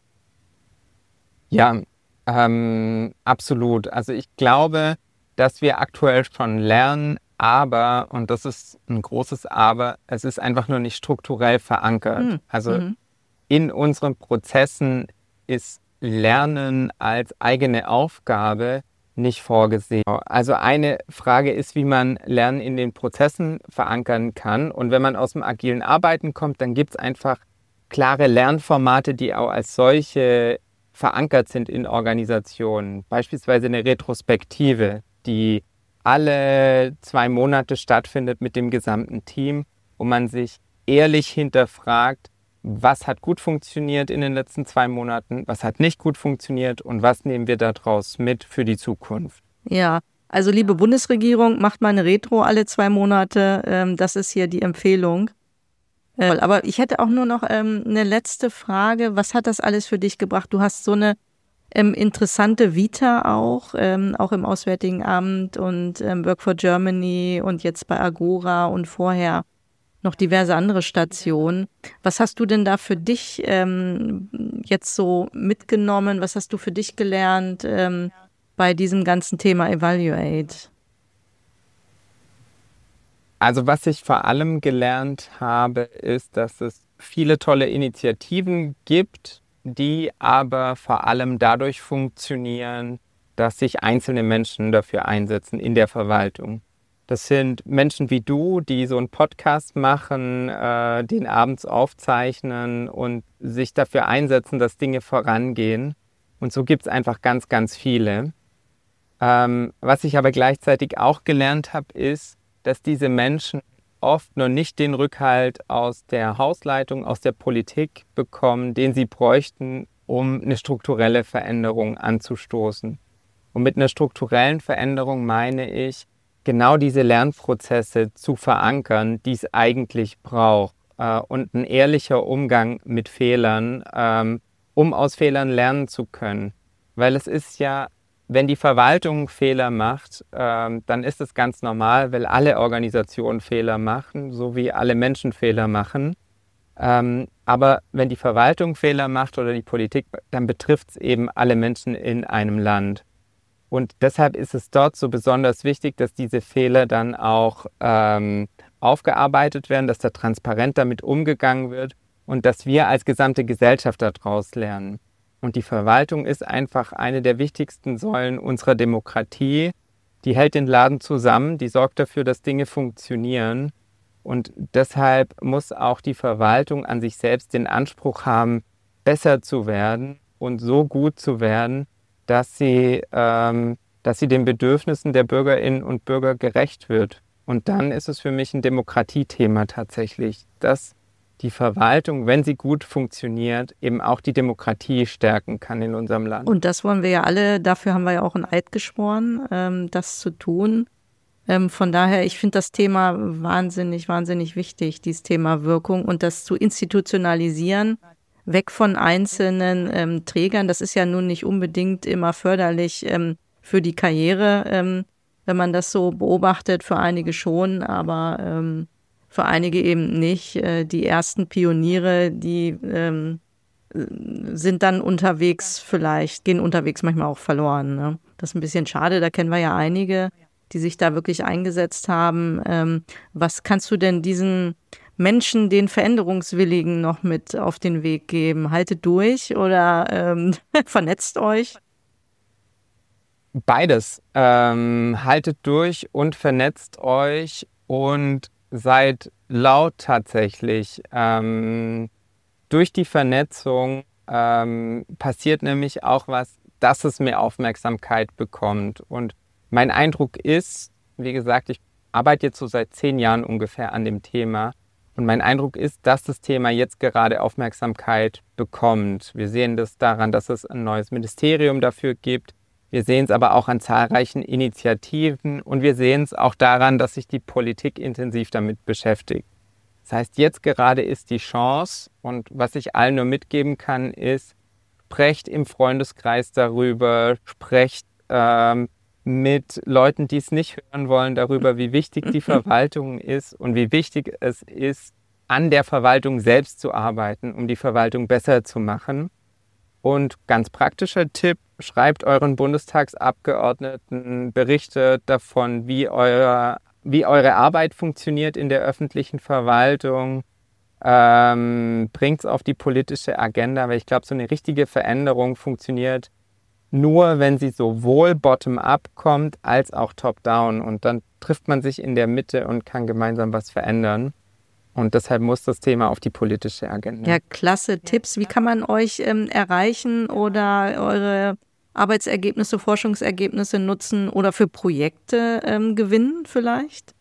S3: Ja, absolut. Also ich glaube, dass wir aktuell schon lernen, aber, und das ist ein großes Aber, es ist einfach nur nicht strukturell verankert. In unseren Prozessen ist Lernen als eigene Aufgabe nicht vorgesehen. Also eine Frage ist, wie man Lernen in den Prozessen verankern kann. Und wenn man aus dem agilen Arbeiten kommt, dann gibt es einfach klare Lernformate, die auch als solche verankert sind in Organisationen. Beispielsweise eine Retrospektive, die alle 2 Monate stattfindet mit dem gesamten Team, wo man sich ehrlich hinterfragt, was hat gut funktioniert in den letzten 2 Monaten, was hat nicht gut funktioniert und was nehmen wir daraus mit für die Zukunft.
S2: Ja, also liebe Bundesregierung, macht mal eine Retro alle 2 Monate. Das ist hier die Empfehlung. Aber ich hätte auch nur noch eine letzte Frage. Was hat das alles für dich gebracht? Du hast so eine interessante Vita auch im Auswärtigen Amt und Work for Germany und jetzt bei Agora und vorher noch diverse andere Stationen. Was hast du denn da für dich jetzt so mitgenommen? Was hast du für dich gelernt bei diesem ganzen Thema Evaluate?
S3: Also was ich vor allem gelernt habe, ist, dass es viele tolle Initiativen gibt, die aber vor allem dadurch funktionieren, dass sich einzelne Menschen dafür einsetzen in der Verwaltung. Das sind Menschen wie du, die so einen Podcast machen, den abends aufzeichnen und sich dafür einsetzen, dass Dinge vorangehen. Und so gibt es einfach ganz, ganz viele. Was ich aber gleichzeitig auch gelernt habe, ist, dass diese Menschen oft noch nicht den Rückhalt aus der Hausleitung, aus der Politik bekommen, den sie bräuchten, um eine strukturelle Veränderung anzustoßen. Und mit einer strukturellen Veränderung meine ich, genau diese Lernprozesse zu verankern, die es eigentlich braucht. Und ein ehrlicher Umgang mit Fehlern, um aus Fehlern lernen zu können. Weil es ist ja, wenn die Verwaltung Fehler macht, dann ist es ganz normal, weil alle Organisationen Fehler machen, so wie alle Menschen Fehler machen. Aber wenn die Verwaltung Fehler macht oder die Politik, dann betrifft es eben alle Menschen in einem Land. Und deshalb ist es dort so besonders wichtig, dass diese Fehler dann auch aufgearbeitet werden, dass da transparent damit umgegangen wird und dass wir als gesamte Gesellschaft daraus lernen. Und die Verwaltung ist einfach eine der wichtigsten Säulen unserer Demokratie. Die hält den Laden zusammen, die sorgt dafür, dass Dinge funktionieren. Und deshalb muss auch die Verwaltung an sich selbst den Anspruch haben, besser zu werden und so gut zu werden, dass sie den Bedürfnissen der Bürgerinnen und Bürger gerecht wird. Und dann ist es für mich ein Demokratiethema tatsächlich, dass die Verwaltung, wenn sie gut funktioniert, eben auch die Demokratie stärken kann in unserem Land.
S2: Und das wollen wir ja alle, dafür haben wir ja auch einen Eid geschworen, das zu tun. Von daher, ich finde das Thema wahnsinnig, wahnsinnig wichtig, dieses Thema Wirkung und das zu institutionalisieren, weg von einzelnen Trägern. Das ist ja nun nicht unbedingt immer förderlich für die Karriere, wenn man das so beobachtet, für einige schon, aber für einige eben nicht. Die ersten Pioniere, die sind dann unterwegs vielleicht, gehen unterwegs manchmal auch verloren. Ne? Das ist ein bisschen schade, da kennen wir ja einige, die sich da wirklich eingesetzt haben. Was kannst du denn diesen Menschen, den Veränderungswilligen noch mit auf den Weg geben? Haltet durch oder vernetzt euch?
S3: Beides. Haltet durch und vernetzt euch und seid laut tatsächlich. Durch die Vernetzung passiert nämlich auch was, dass es mehr Aufmerksamkeit bekommt. Und mein Eindruck ist, wie gesagt, ich arbeite jetzt so seit 10 Jahren ungefähr an dem Thema. Und mein Eindruck ist, dass das Thema jetzt gerade Aufmerksamkeit bekommt. Wir sehen das daran, dass es ein neues Ministerium dafür gibt. Wir sehen es aber auch an zahlreichen Initiativen und wir sehen es auch daran, dass sich die Politik intensiv damit beschäftigt. Das heißt, jetzt gerade ist die Chance und was ich allen nur mitgeben kann, ist, sprecht im Freundeskreis darüber, sprecht mit Leuten, die es nicht hören wollen, darüber, wie wichtig die Verwaltung ist und wie wichtig es ist, an der Verwaltung selbst zu arbeiten, um die Verwaltung besser zu machen. Und ganz praktischer Tipp, schreibt euren Bundestagsabgeordneten Berichte davon, wie eure Arbeit funktioniert in der öffentlichen Verwaltung. Bringt es auf die politische Agenda, weil ich glaube, so eine richtige Veränderung funktioniert nur, wenn sie sowohl bottom-up kommt, als auch top-down. Und dann trifft man sich in der Mitte und kann gemeinsam was verändern. Und deshalb muss das Thema auf die politische Agenda.
S2: Ja, klasse Tipps. Wie kann man euch erreichen oder eure Arbeitsergebnisse, Forschungsergebnisse nutzen oder für Projekte gewinnen vielleicht?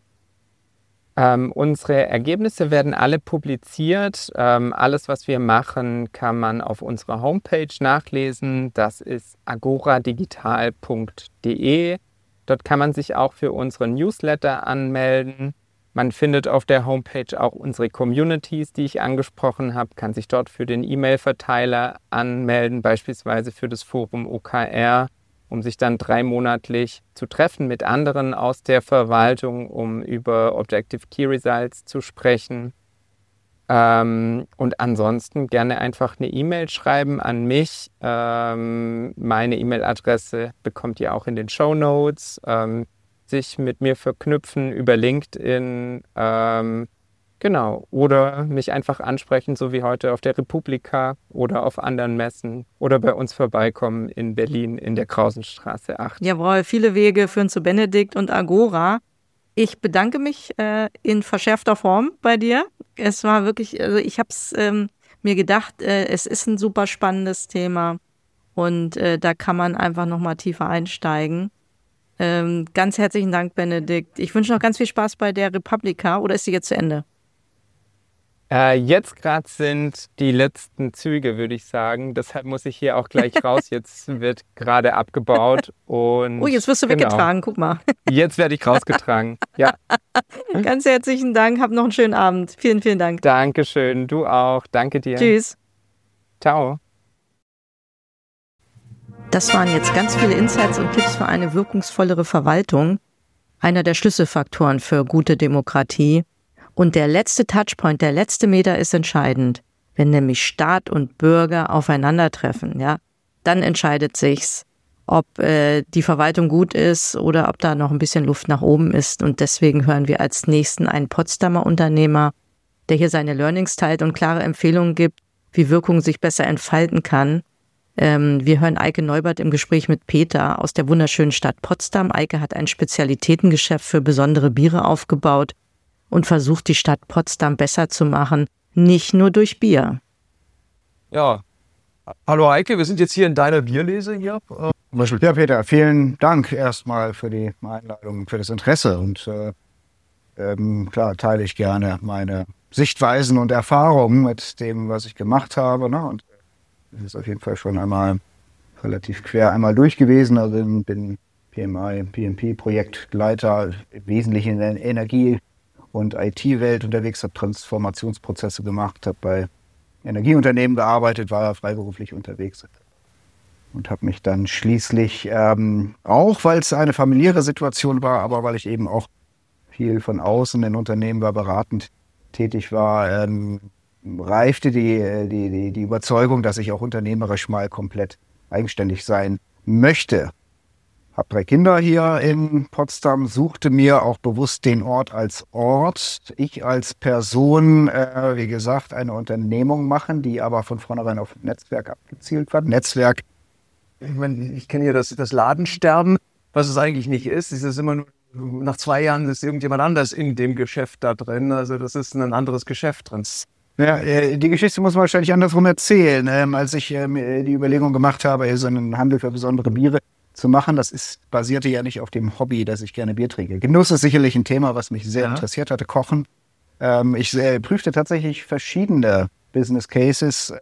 S3: Unsere Ergebnisse werden alle publiziert. Alles, was wir machen, kann man auf unserer Homepage nachlesen. Das ist agoradigital.de. Dort kann man sich auch für unseren Newsletter anmelden. Man findet auf der Homepage auch unsere Communities, die ich angesprochen habe, kann sich dort für den E-Mail-Verteiler anmelden, beispielsweise für das Forum OKR, um sich dann 3-monatlich zu treffen mit anderen aus der Verwaltung, um über Objective Key Results zu sprechen. Und ansonsten gerne einfach eine E-Mail schreiben an mich. Meine E-Mail-Adresse bekommt ihr auch in den Shownotes. Sich mit mir verknüpfen über LinkedIn, genau, oder mich einfach ansprechen, so wie heute auf der Republika oder auf anderen Messen oder bei uns vorbeikommen in Berlin in der Krausenstraße 8.
S2: Jawohl, viele Wege führen zu Benedikt und Agora. Ich bedanke mich in verschärfter Form bei dir. Es war wirklich, also ich habe es mir gedacht, es ist ein super spannendes Thema und da kann man einfach nochmal tiefer einsteigen. Ganz herzlichen Dank, Benedikt. Ich wünsche noch ganz viel Spaß bei der Republika. Oder ist sie jetzt zu Ende?
S3: Jetzt gerade sind die letzten Züge, würde ich sagen. Deshalb muss ich hier auch gleich raus. Jetzt wird gerade abgebaut. Und
S2: jetzt wirst du weggetragen. Guck mal.
S3: Jetzt werde ich rausgetragen. Ja.
S2: Ganz herzlichen Dank. Hab noch einen schönen Abend. Vielen, vielen Dank.
S3: Dankeschön. Du auch. Danke dir.
S2: Tschüss.
S3: Ciao.
S2: Das waren jetzt ganz viele Insights und Tipps für eine wirkungsvollere Verwaltung. Einer der Schlüsselfaktoren für gute Demokratie. Und der letzte Touchpoint, der letzte Meter ist entscheidend. Wenn nämlich Staat und Bürger aufeinandertreffen, ja, dann entscheidet sich's, ob die Verwaltung gut ist oder ob da noch ein bisschen Luft nach oben ist. Und deswegen hören wir als nächsten einen Potsdamer Unternehmer, der hier seine Learnings teilt und klare Empfehlungen gibt, wie Wirkung sich besser entfalten kann. Wir hören Eike Neubert im Gespräch mit Peter aus der wunderschönen Stadt Potsdam. Eike hat ein Spezialitätengeschäft für besondere Biere aufgebaut und versucht, die Stadt Potsdam besser zu machen, nicht nur durch Bier.
S4: Ja, hallo Eike, wir sind jetzt hier in deiner Bierlese hier.
S5: Ja, Peter, vielen Dank erstmal für die Einladung, für das Interesse und klar teile ich gerne meine Sichtweisen und Erfahrungen mit dem, was ich gemacht habe, ne? Und das ist auf jeden Fall schon einmal relativ quer einmal durch gewesen. Also bin PMP-Projektleiter, wesentlich in der Energie- und IT-Welt unterwegs, habe Transformationsprozesse gemacht, habe bei Energieunternehmen gearbeitet, war freiberuflich unterwegs und habe mich dann schließlich, auch weil es eine familiäre Situation war, aber weil ich eben auch viel von außen in Unternehmen war, beratend tätig war, reifte die Überzeugung, dass ich auch unternehmerisch mal komplett eigenständig sein möchte. Habe 3 Kinder hier in Potsdam, suchte mir auch bewusst den Ort als Ort. Ich als Person, wie gesagt, eine Unternehmung machen, die aber von vornherein auf Netzwerk abgezielt war. Netzwerk
S4: ich meine, ich kenne ja das Ladensterben, was es eigentlich nicht ist. Es ist immer nur, nach 2 Jahren ist irgendjemand anders in dem Geschäft da drin. Also das ist ein anderes Geschäft drin.
S5: Ja, die Geschichte muss man wahrscheinlich andersrum erzählen. Als ich mir die Überlegung gemacht habe, hier so einen Handel für besondere Biere zu machen, basierte ja nicht auf dem Hobby, dass ich gerne Bier trinke. Genuss ist sicherlich ein Thema, was mich sehr interessiert hatte, Kochen. Ich prüfte tatsächlich verschiedene Business Cases,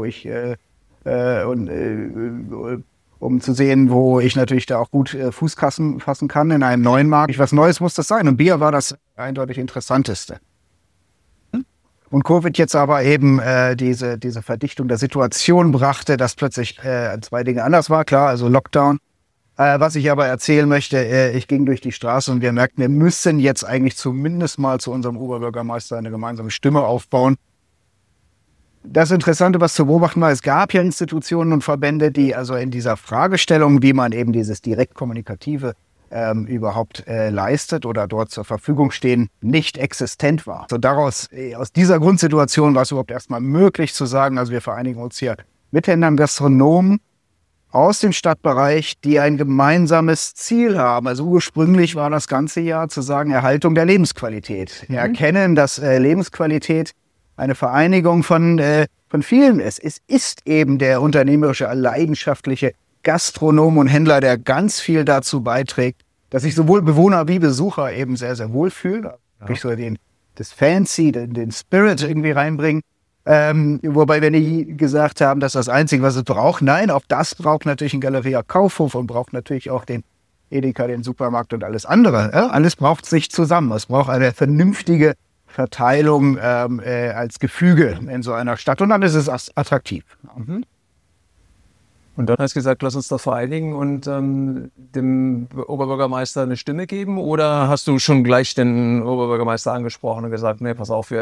S5: um zu sehen, wo ich natürlich da auch gut Fuß fassen kann in einem neuen Markt. Was Neues muss das sein. Und Bier war das eindeutig Interessanteste. Und Covid jetzt aber eben diese Verdichtung der Situation brachte, dass plötzlich 2 Dinge anders war. Klar, also Lockdown. Was ich aber erzählen möchte, ich ging durch die Straße und wir merkten, wir müssen jetzt eigentlich zumindest mal zu unserem Oberbürgermeister eine gemeinsame Stimme aufbauen. Das Interessante, was zu beobachten war, es gab ja Institutionen und Verbände, die also in dieser Fragestellung, wie man eben dieses Direktkommunikative überhaupt leistet oder dort zur Verfügung stehen, nicht existent war. So aus dieser Grundsituation war es überhaupt erstmal möglich zu sagen, also wir vereinigen uns hier mit Händlern, Gastronomen aus dem Stadtbereich, die ein gemeinsames Ziel haben. Also ursprünglich war das ganze Jahr zu sagen, Erhaltung der Lebensqualität. Wir erkennen, dass Lebensqualität eine Vereinigung von vielen ist. Es ist eben der unternehmerische, leidenschaftliche Gastronom und Händler, der ganz viel dazu beiträgt, dass sich sowohl Bewohner wie Besucher eben sehr, sehr wohl fühlen. Wirklich so das Fancy, den Spirit irgendwie reinbringen. Wobei wir nie gesagt haben, dass das Einzige, was es braucht. Nein, auch das braucht natürlich ein Galeria Kaufhof und braucht natürlich auch den Edeka, den Supermarkt und alles andere. Ja? Alles braucht sich zusammen. Es braucht eine vernünftige Verteilung als Gefüge in so einer Stadt und dann ist es attraktiv. Mhm.
S4: Und dann hast du gesagt, lass uns das vereinigen und dem Oberbürgermeister eine Stimme geben? Oder hast du schon gleich den Oberbürgermeister angesprochen und gesagt, nee, pass auf,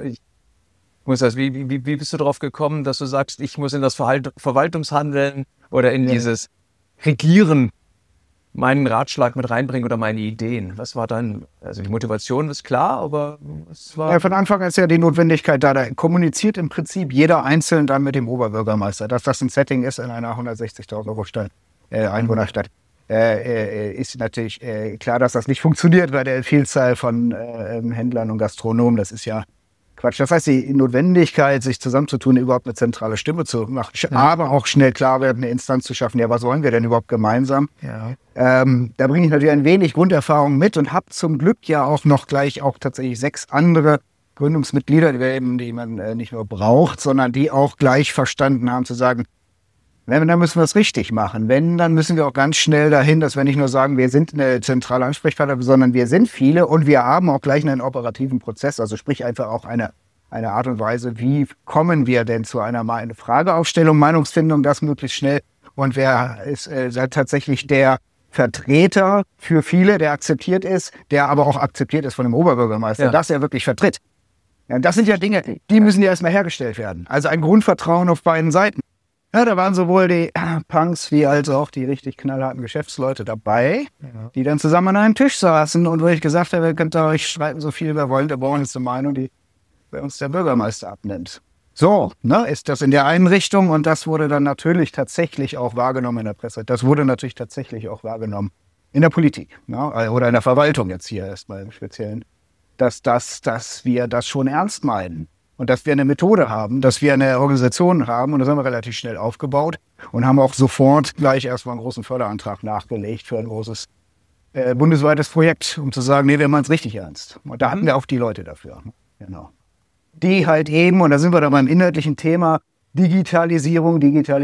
S4: wie bist du darauf gekommen, dass du sagst, ich muss in das Verwaltungshandeln oder in dieses Regieren meinen Ratschlag mit reinbringen oder meine Ideen? Was war dann, also die Motivation ist klar, aber was war...
S5: Ja, von Anfang an ist ja die Notwendigkeit da. Da kommuniziert im Prinzip jeder einzeln dann mit dem Oberbürgermeister. Dass das ein Setting ist in einer 160.000 Euro Einwohnerstadt, ist natürlich klar, dass das nicht funktioniert bei der Vielzahl von Händlern und Gastronomen. Das ist ja Quatsch. Das heißt, die Notwendigkeit, sich zusammenzutun, überhaupt eine zentrale Stimme zu machen, aber auch schnell klar werden, eine Instanz zu schaffen. Ja, was wollen wir denn überhaupt gemeinsam? Ja. Da bringe ich natürlich ein wenig Grunderfahrung mit und habe zum Glück ja auch noch gleich auch tatsächlich 6 andere Gründungsmitglieder, die man nicht nur braucht, sondern die auch gleich verstanden haben zu sagen, wenn, dann müssen wir es richtig machen. Wenn, dann müssen wir auch ganz schnell dahin, dass wir nicht nur sagen, wir sind eine zentrale Ansprechpartner, sondern wir sind viele und wir haben auch gleich einen operativen Prozess. Also sprich einfach auch eine Art und Weise, wie kommen wir denn zu einer Frageaufstellung, Meinungsfindung, das möglichst schnell. Und wer ist tatsächlich der Vertreter für viele, der akzeptiert ist, der aber auch akzeptiert ist von dem Oberbürgermeister, dass er wirklich vertritt. Ja, das sind ja Dinge, die müssen ja erstmal hergestellt werden. Also ein Grundvertrauen auf beiden Seiten. Ja, da waren sowohl die Punks wie als auch die richtig knallharten Geschäftsleute dabei, die dann zusammen an einem Tisch saßen und wo ich gesagt habe, ihr könnt euch streiten so viel wir wollen, wir brauchen jetzt eine Meinung, die bei uns der Bürgermeister abnimmt. So, ist das in der einen Richtung und das wurde dann natürlich tatsächlich auch wahrgenommen in der Presse. Das wurde natürlich tatsächlich auch wahrgenommen in der Politik oder in der Verwaltung jetzt hier erstmal im Speziellen, dass wir das schon ernst meinen. Und dass wir eine Methode haben, dass wir eine Organisation haben und das haben wir relativ schnell aufgebaut und haben auch sofort gleich erstmal einen großen Förderantrag nachgelegt für ein großes bundesweites Projekt, um zu sagen, nee, wir meinen es richtig ernst. Und da hatten wir auch die Leute dafür. Genau. Die halt eben, und da sind wir dann beim inhaltlichen Thema, Digitalisierung.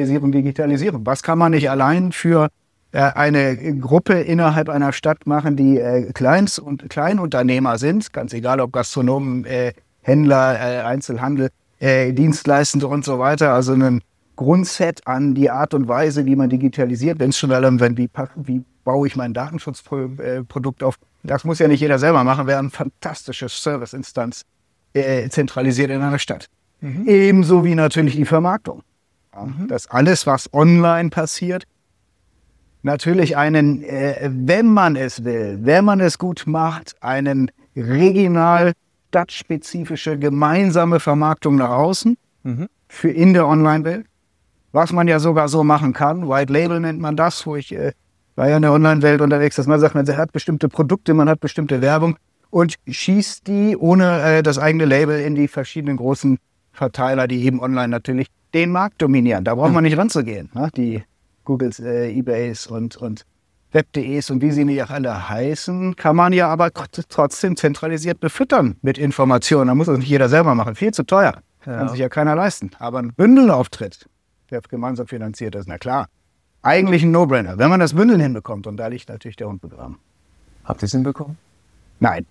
S5: Was kann man nicht allein für eine Gruppe innerhalb einer Stadt machen, die Kleinunternehmer sind, ganz egal ob Gastronomen, Händler, Einzelhandel, Dienstleistende und so weiter. Also ein Grundset an die Art und Weise, wie man digitalisiert. Wenn es schon allein, wie baue ich mein Datenschutzprodukt auf? Das muss ja nicht jeder selber machen. Wäre eine fantastische Serviceinstanz zentralisiert in einer Stadt. Mhm. Ebenso wie natürlich die Vermarktung. Ja, dass alles, was online passiert, natürlich wenn man es will, wenn man es gut macht, einen regional stadtspezifische gemeinsame Vermarktung nach außen für in der Online-Welt. was man ja sogar so machen kann. White Label nennt man das, wo ich war ja in der Online-Welt unterwegs, dass man sagt, man hat bestimmte Produkte, man hat bestimmte Werbung und schießt die ohne das eigene Label in die verschiedenen großen Verteiler, die eben online natürlich den Markt dominieren. Da braucht man nicht ranzugehen. Ne? Die Googles, Ebays und Web.de's und wie sie nicht auch alle heißen, kann man ja aber trotzdem zentralisiert befüttern mit Informationen. Da muss das nicht jeder selber machen. Viel zu teuer. Kann sich ja keiner leisten. Aber ein Bündelauftritt, der gemeinsam finanziert ist, na klar. Eigentlich ein No-Brainer, wenn man das Bündeln hinbekommt. Und da liegt natürlich der Hund begraben.
S4: Habt ihr es hinbekommen?
S5: Nein.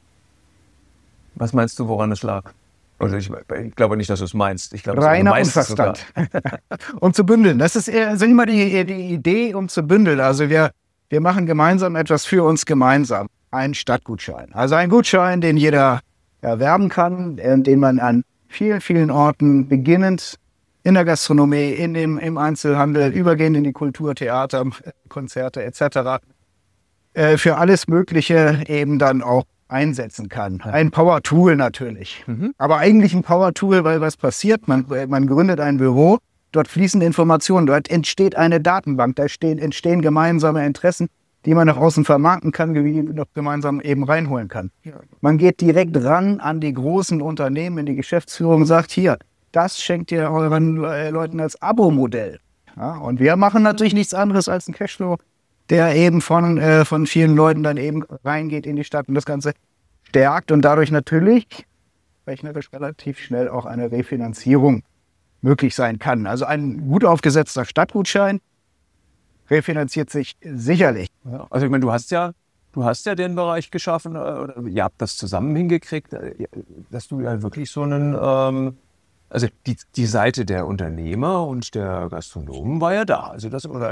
S4: Was meinst du, woran es lag? Also ich glaube nicht, dass du es meinst. Ich glaube,
S5: reiner Unverstand. Um zu bündeln. Das ist immer die Idee, um zu bündeln. Also wir machen gemeinsam etwas für uns gemeinsam. Einen Stadtgutschein. Also ein Gutschein, den jeder erwerben kann, den man an vielen, vielen Orten, beginnend in der Gastronomie, im Einzelhandel, übergehend in die Kultur, Theater, Konzerte etc. Für alles Mögliche eben dann auch einsetzen kann. Ein Power-Tool natürlich. Aber eigentlich ein Power-Tool, weil was passiert? Man gründet ein Büro, dort fließen Informationen, dort entsteht eine Datenbank, da entstehen gemeinsame Interessen, die man nach außen vermarkten kann, die noch gemeinsam eben reinholen kann. Man geht direkt ran an die großen Unternehmen, in die Geschäftsführung, sagt hier, das schenkt ihr euren Leuten als Abo-Modell. Ja, und wir machen natürlich nichts anderes als einen Cashflow, der eben von vielen Leuten dann eben reingeht in die Stadt und das Ganze stärkt und dadurch natürlich rechnerisch relativ schnell auch eine Refinanzierung möglich sein kann. Also ein gut aufgesetzter Stadtgutschein refinanziert sich sicherlich.
S4: Ja, also ich meine, du hast ja den Bereich geschaffen, oder ihr habt das zusammen hingekriegt, dass du ja wirklich so einen, also die Seite der Unternehmer und der Gastronomen war ja da. Also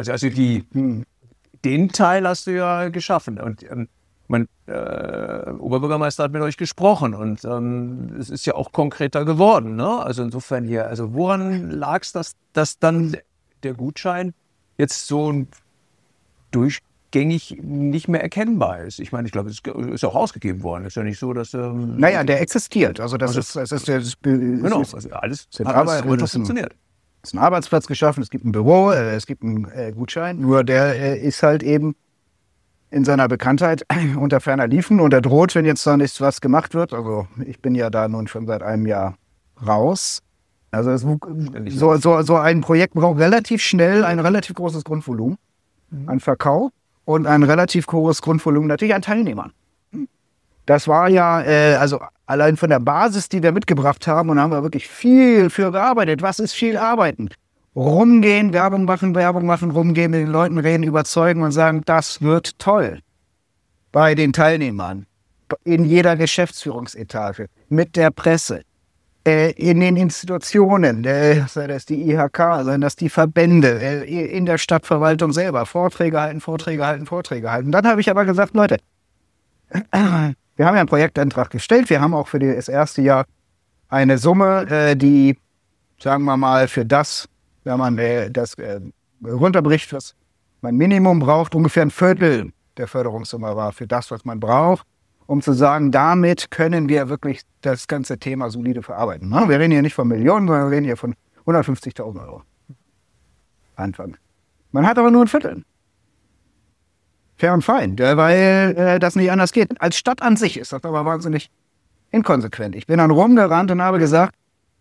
S4: den Teil hast du ja geschaffen. Und mein Oberbürgermeister hat mit euch gesprochen und es ist ja auch konkreter geworden. Ne? Also insofern hier, also woran lag es, dass dann der Gutschein jetzt so durchgängig nicht mehr erkennbar ist? Ich meine, ich glaube, es ist auch ausgegeben worden. Es ist ja nicht so, dass...
S5: naja, der existiert. Also das ist
S4: genau, also alles funktioniert.
S5: Es ist ein Arbeitsplatz geschaffen, es gibt ein Büro, es gibt einen Gutschein, nur der ist halt eben in seiner Bekanntheit unter ferner Liefen und er droht, wenn jetzt da nichts was gemacht wird. Also ich bin ja da nun schon seit einem Jahr raus. Also so ein Projekt braucht relativ schnell ein relativ großes Grundvolumen an Verkauf und ein relativ hohes Grundvolumen natürlich an Teilnehmern. Das war ja, also allein von der Basis, die wir mitgebracht haben, und da haben wir wirklich viel für gearbeitet. Was ist viel Arbeiten? Rumgehen, Werbung machen, rumgehen, mit den Leuten reden, überzeugen und sagen, das wird toll. Bei den Teilnehmern, in jeder Geschäftsführungsetage, mit der Presse, in den Institutionen, sei das die IHK, sei das die Verbände, in der Stadtverwaltung selber, Vorträge halten. Dann habe ich aber gesagt, Leute, wir haben ja einen Projektantrag gestellt. Wir haben auch für das erste Jahr eine Summe, die, sagen wir mal, für das, wenn man das runterbricht, was man Minimum braucht, ungefähr ein Viertel der Förderungssumme war für das, was man braucht, um zu sagen, damit können wir wirklich das ganze Thema solide verarbeiten. Wir reden hier nicht von Millionen, sondern wir reden hier von 150.000 Euro. Anfang. Man hat aber nur ein Viertel. Fair und fein, weil das nicht anders geht. Als Stadt an sich ist das aber wahnsinnig inkonsequent. Ich bin dann rumgerannt und habe gesagt,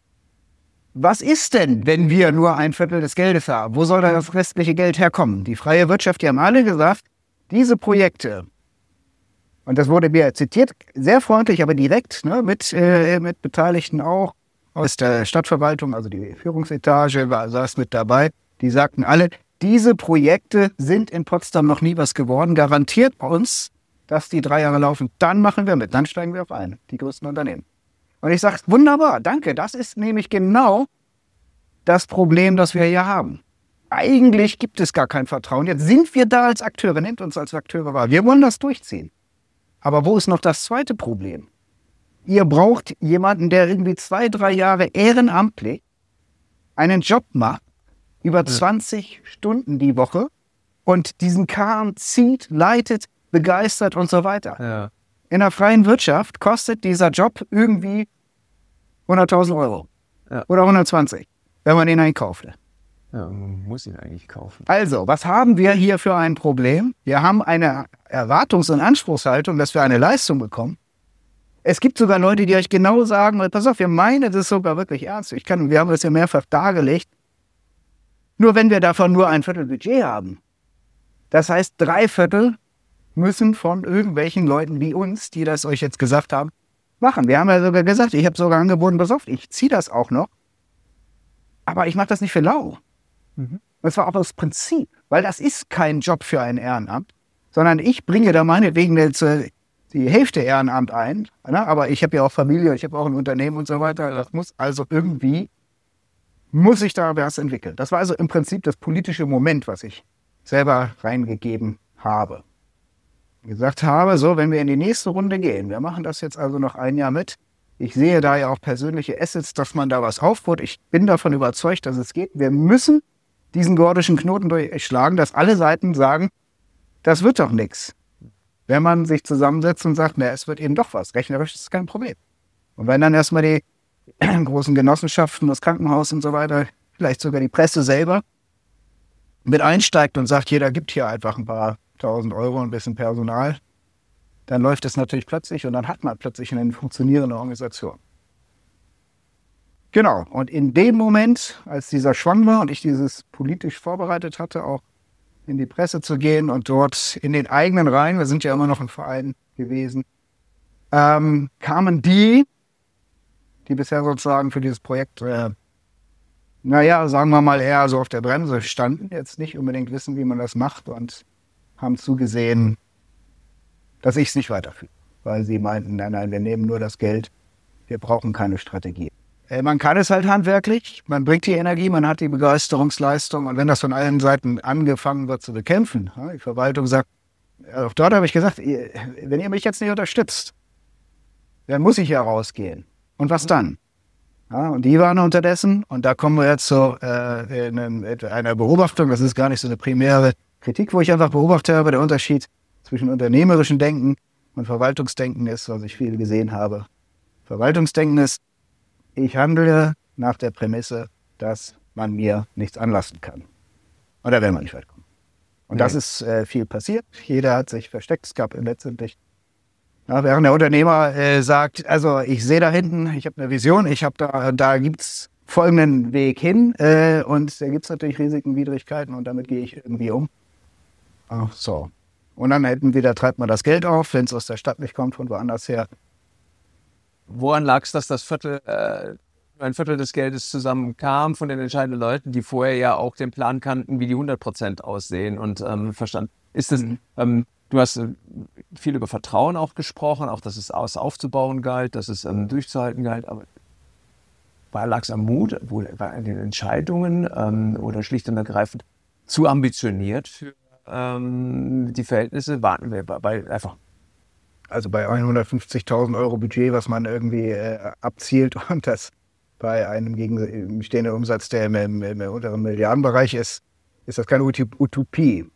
S5: was ist denn, wenn wir nur ein Viertel des Geldes haben? Wo soll da das restliche Geld herkommen? Die freie Wirtschaft, die haben alle gesagt, diese Projekte, und das wurde mir zitiert, sehr freundlich, aber direkt, ne, mit Beteiligten auch aus der Stadtverwaltung, also die Führungsetage saß mit dabei, die sagten alle, diese Projekte sind in Potsdam noch nie was geworden, garantiert uns, dass die 3 Jahre laufen, dann machen wir mit, dann steigen wir auf ein, die größten Unternehmen. Und ich sage, wunderbar, danke, das ist nämlich genau das Problem, das wir hier haben. Eigentlich gibt es gar kein Vertrauen. Jetzt sind wir da als Akteure, nehmt uns als Akteure wahr. Wir wollen das durchziehen. Aber wo ist noch das zweite Problem? Ihr braucht jemanden, der irgendwie 2, 3 Jahre ehrenamtlich einen Job macht, über 20 Stunden die Woche und diesen Kahn zieht, leitet, begeistert und so weiter.
S4: Ja.
S5: In der freien Wirtschaft kostet dieser Job irgendwie 100.000 Euro oder 120, wenn man ihn einkauft.
S4: Ja, man muss ihn eigentlich kaufen.
S5: Also, was haben wir hier für ein Problem? Wir haben eine Erwartungs- und Anspruchshaltung, dass wir eine Leistung bekommen. Es gibt sogar Leute, die euch genau sagen, pass auf, wir meinen das sogar wirklich ernst. Wir haben das ja mehrfach dargelegt. Nur wenn wir davon nur ein Viertel Budget haben. Das heißt, 3/4 müssen von irgendwelchen Leuten wie uns, die das euch jetzt gesagt haben, machen. Wir haben ja sogar gesagt, ich habe sogar angeboten, pass auf, ich ziehe das auch noch. Aber ich mache das nicht für lau. Das war auch das Prinzip, weil das ist kein Job für ein Ehrenamt, sondern ich bringe da meinetwegen die Hälfte Ehrenamt ein, ne? Aber ich habe ja auch Familie, ich habe auch ein Unternehmen und so weiter. Das muss also irgendwie, muss ich da was entwickeln. Das war also im Prinzip das politische Moment, was ich selber reingegeben habe. Gesagt habe, so, wenn wir in die nächste Runde gehen, wir machen das jetzt also noch ein Jahr mit, ich sehe da ja auch persönliche Assets, dass man da was aufbaut. Ich bin davon überzeugt, dass es geht. Wir müssen diesen gordischen Knoten durchschlagen, dass alle Seiten sagen, das wird doch nichts. Wenn man sich zusammensetzt und sagt, es wird eben doch was. Rechnerisch ist kein Problem. Und wenn dann erstmal die großen Genossenschaften, das Krankenhaus und so weiter, vielleicht sogar die Presse selber mit einsteigt und sagt, jeder gibt hier einfach ein paar 1.000 Euro und ein bisschen Personal, dann läuft es natürlich plötzlich und dann hat man plötzlich eine funktionierende Organisation. Genau, und in dem Moment, als dieser Schwang war und ich dieses politisch vorbereitet hatte, auch in die Presse zu gehen und dort in den eigenen Reihen, wir sind ja immer noch ein Verein gewesen, kamen die bisher sozusagen für dieses Projekt, sagen wir mal eher so auf der Bremse standen, jetzt nicht unbedingt wissen, wie man das macht und haben zugesehen, dass ich es nicht weiterführe, weil sie meinten, nein, wir nehmen nur das Geld, wir brauchen keine Strategie. Man kann es halt handwerklich, man bringt die Energie, man hat die Begeisterungsleistung und wenn das von allen Seiten angefangen wird zu bekämpfen, die Verwaltung sagt, auch dort habe ich gesagt, wenn ihr mich jetzt nicht unterstützt, dann muss ich ja rausgehen. Und was dann? Ja, und die waren unterdessen, und da kommen wir jetzt zu einer Beobachtung, das ist gar nicht so eine primäre Kritik, wo ich einfach beobachtet habe, der Unterschied zwischen unternehmerischem Denken und Verwaltungsdenken ist, was ich viel gesehen habe. Verwaltungsdenken ist, ich handle nach der Prämisse, dass man mir nichts anlassen kann. Und da werden wir nicht weit kommen. Und das ist viel passiert. Jeder hat sich versteckt. Es gab letztendlich, während der Unternehmer sagt, also ich sehe da hinten, ich habe eine Vision, da gibt es folgenden Weg hin und da gibt es natürlich Risiken, Widrigkeiten und damit gehe ich irgendwie um. Ach so. Und dann entweder treibt man das Geld auf, wenn es aus der Stadt nicht kommt, von woanders her.
S4: Woran lag es, dass ein Viertel des Geldes zusammenkam von den entscheidenden Leuten, die vorher ja auch den Plan kannten, wie die 100% aussehen und verstanden? Ist das, du hast viel über Vertrauen auch gesprochen, auch dass es aufzubauen galt, dass es durchzuhalten galt, aber lag es am Mut, war an den Entscheidungen oder schlicht und ergreifend zu ambitioniert für die Verhältnisse? Warten wir einfach.
S5: Also bei 150.000 Euro Budget, was man irgendwie abzielt und das bei einem gegenstehenden Umsatz, der im unteren Milliardenbereich ist, ist das keine Utopie.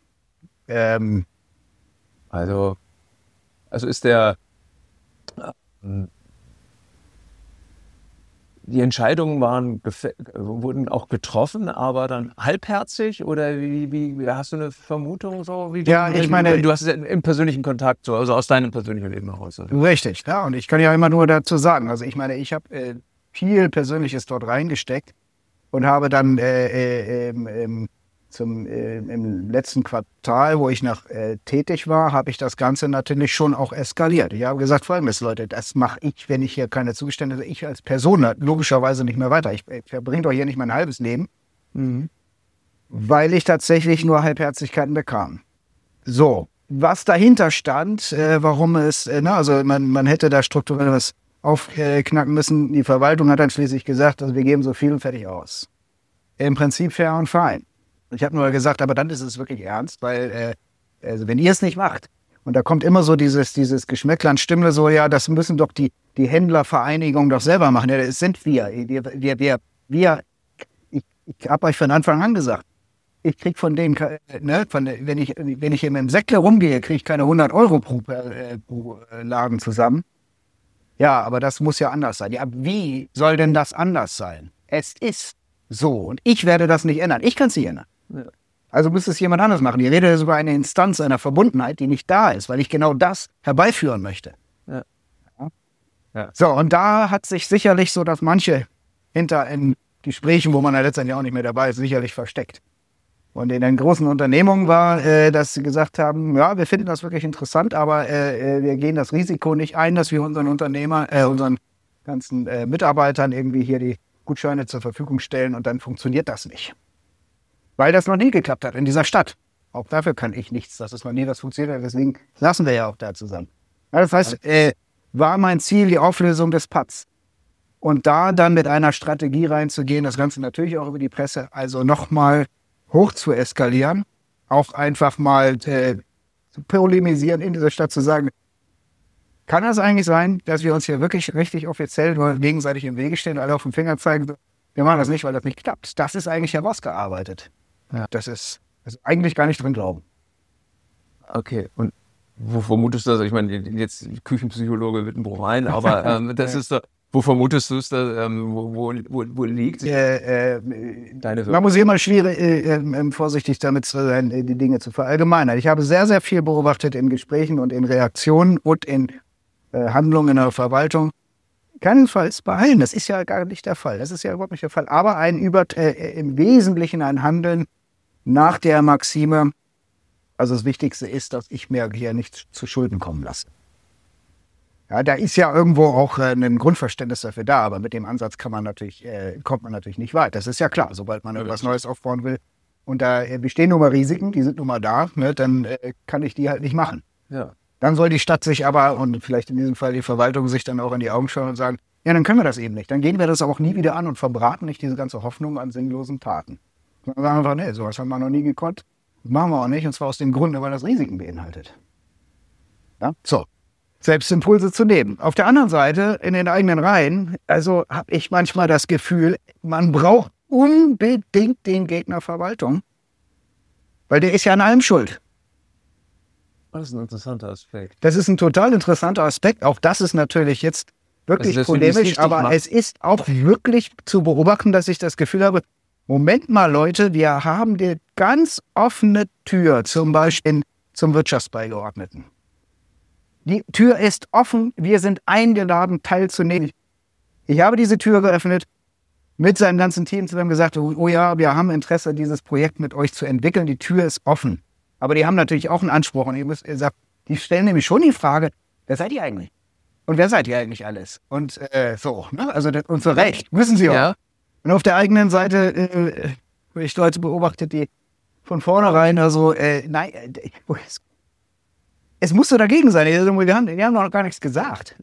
S4: Also ist die Entscheidungen wurden auch getroffen, aber dann halbherzig oder wie hast du eine Vermutung so?
S5: Ich meine,
S4: du hast es im persönlichen Kontakt, so, also aus deinem persönlichen Leben heraus.
S5: Richtig, ja, und ich kann ja immer nur dazu sagen, also ich meine, ich habe viel Persönliches dort reingesteckt und habe dann im letzten Quartal, wo ich noch tätig war, habe ich das Ganze natürlich schon auch eskaliert. Ich habe gesagt, Folgendes, Leute, das mache ich, wenn ich hier keine Zugeständnisse, ich als Person logischerweise nicht mehr weiter. Ich verbringe doch hier nicht mein halbes Leben, weil ich tatsächlich nur Halbherzigkeiten bekam. So, was dahinter stand, warum es, also man hätte da strukturell was aufknacken müssen. Die Verwaltung hat dann schließlich gesagt, also wir geben so viel und fertig aus. Im Prinzip fair und fein. Ich habe nur gesagt, aber dann ist es wirklich ernst, weil also wenn ihr es nicht macht, und da kommt immer so dieses Geschmäcklein Stimme so, ja, das müssen doch die Händlervereinigung doch selber machen. Ja, das sind wir. Ich habe euch von Anfang an gesagt, ich kriege von denen, wenn ich im Säckle rumgehe, kriege ich keine 100 Euro pro Laden zusammen. Ja, aber das muss ja anders sein. Ja, wie soll denn das anders sein? Es ist So, und ich werde das nicht ändern. Ich kann es nicht ändern. Ja. Also müsste es jemand anderes machen. Die Rede ist über eine Instanz einer Verbundenheit, die nicht da ist, weil ich genau das herbeiführen möchte. Ja. Ja. So, und da hat sich sicherlich so, dass manche hinter in Gesprächen, wo man ja letztendlich auch nicht mehr dabei ist, sicherlich versteckt. Und in den großen Unternehmungen war, dass sie gesagt haben, ja, wir finden das wirklich interessant, aber wir gehen das Risiko nicht ein, dass wir unseren ganzen Mitarbeitern irgendwie hier die Gutscheine zur Verfügung stellen und dann funktioniert das nicht. Weil das noch nie geklappt hat in dieser Stadt. Auch dafür kann ich nichts, dass es noch nie was funktioniert hat. Deswegen saßen wir ja auch da zusammen. Ja, das heißt, war mein Ziel die Auflösung des PATS. Und da dann mit einer Strategie reinzugehen, das Ganze natürlich auch über die Presse, also nochmal hoch zu eskalieren, auch einfach mal zu polemisieren in dieser Stadt, zu sagen, kann das eigentlich sein, dass wir uns hier wirklich richtig offiziell nur gegenseitig im Wege stehen, alle auf den Finger zeigen, wir machen das nicht, weil das nicht klappt. Das ist eigentlich herausgearbeitet. Ja. Das ist eigentlich gar nicht drin glauben.
S4: Okay, und wo vermutest du das? Ich meine, jetzt Küchenpsychologe Wittenbruch ein, aber das ist so, wo vermutest du es da, wo liegt deine Wirkung?
S5: Man muss immer schwierig, vorsichtig damit sein, die Dinge zu verallgemeinern. Ich habe sehr, sehr viel beobachtet in Gesprächen und in Reaktionen und in Handlungen in der Verwaltung. Keinesfalls bei allen, das ist ja gar nicht der Fall. Das ist ja überhaupt nicht der Fall. Aber im Wesentlichen ein Handeln nach der Maxime, also das Wichtigste ist, dass ich mir hier nichts zu Schulden kommen lasse. Ja, da ist ja irgendwo auch ein Grundverständnis dafür da, aber mit dem Ansatz kommt man natürlich nicht weit. Das ist ja klar, sobald man etwas Neues aufbauen will und da bestehen nun mal Risiken, die sind nun mal da, ne, dann kann ich die halt nicht machen. Ja. Dann soll die Stadt sich aber, und vielleicht in diesem Fall die Verwaltung, sich dann auch in die Augen schauen und sagen, ja, dann können wir das eben nicht. Dann gehen wir das auch nie wieder an und verbraten nicht diese ganze Hoffnung an sinnlosen Taten. Dann sagen wir einfach, nee, sowas haben wir noch nie gekonnt. Das machen wir auch nicht, und zwar aus dem Grunde, weil das Risiken beinhaltet. Ja? So, Selbstimpulse zu nehmen. Auf der anderen Seite, in den eigenen Reihen, also habe ich manchmal das Gefühl, man braucht unbedingt den Gegner Verwaltung, weil der ist ja an allem schuld.
S4: Das ist ein interessanter Aspekt.
S5: Das ist ein total interessanter Aspekt. Auch das ist natürlich jetzt wirklich polemisch, aber es ist auch wirklich zu beobachten, dass ich das Gefühl habe, Moment mal, Leute, wir haben die ganz offene Tür, zum Beispiel zum Wirtschaftsbeigeordneten. Die Tür ist offen, wir sind eingeladen, teilzunehmen. Ich habe diese Tür geöffnet, mit seinem ganzen Team zusammen gesagt, oh ja, wir haben Interesse, dieses Projekt mit euch zu entwickeln, die Tür ist offen. Aber die haben natürlich auch einen Anspruch und ihr sagt, die stellen nämlich schon die Frage, wer seid ihr eigentlich? Und wer seid ihr eigentlich alles? Und so, ne? Also und zu Recht, müssen sie auch. Ja. Und auf der eigenen Seite habe ich Leute beobachtet, die von vornherein, also, nein, es muss so dagegen sein. Die haben noch gar nichts gesagt.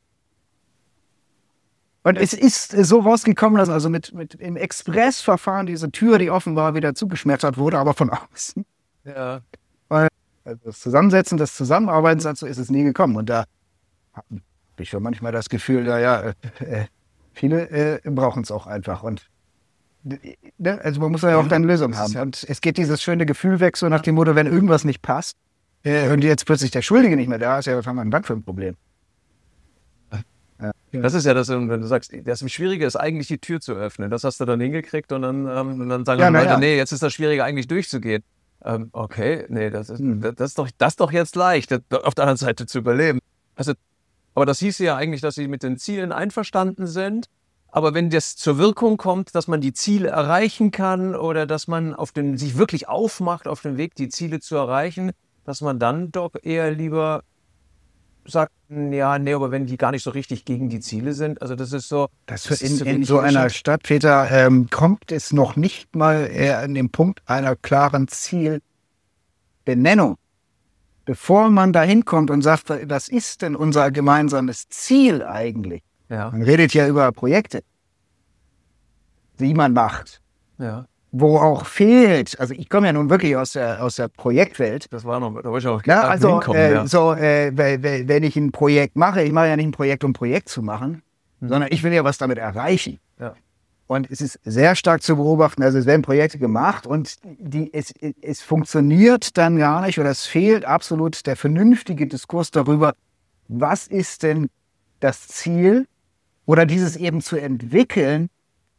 S5: Und es ist so rausgekommen, dass also mit im Expressverfahren diese Tür, die offen war, wieder zugeschmettert wurde, aber von außen. Ja. Weil das Zusammensetzen, das Zusammenarbeiten, dazu ist es nie gekommen. Und da habe ich schon manchmal das Gefühl, viele brauchen es auch einfach. Und also man muss ja auch dann Lösungen haben. Und es geht dieses schöne Gefühl weg, so nach dem Motto, wenn irgendwas nicht passt, und jetzt plötzlich der Schuldige nicht mehr da ist, ja, was haben wir denn für ein Problem?
S4: Ja. Das ist ja das, wenn du sagst, das Schwierige ist eigentlich die Tür zu öffnen. Das hast du dann hingekriegt und dann sagen die Leute, nee, jetzt ist das Schwierige eigentlich durchzugehen. Okay, nee, das ist doch jetzt leicht, auf der anderen Seite zu überleben. Also, aber das hieß ja eigentlich, dass sie mit den Zielen einverstanden sind. Aber wenn das zur Wirkung kommt, dass man die Ziele erreichen kann oder dass man sich wirklich aufmacht, auf dem Weg, die Ziele zu erreichen, dass man dann doch eher lieber sagt, ja, nee, aber wenn die gar nicht so richtig gegen die Ziele sind, also das ist so...
S5: In so einer Stadt, Peter, kommt es noch nicht mal an den Punkt einer klaren Zielbenennung. Bevor man da hinkommt und sagt, was ist denn unser gemeinsames Ziel eigentlich? Ja. Man redet ja über Projekte, die man macht. Ja. Wo auch fehlt, also ich komme ja nun wirklich aus der Projektwelt.
S4: Da wollte ich auch
S5: hinkommen. Wenn ich ein Projekt mache, ich mache ja nicht ein Projekt, um ein Projekt zu machen, sondern ich will ja was damit erreichen. Ja. Und es ist sehr stark zu beobachten, also es werden Projekte gemacht und es funktioniert dann gar nicht oder es fehlt absolut der vernünftige Diskurs darüber, was ist denn das Ziel oder dieses eben zu entwickeln,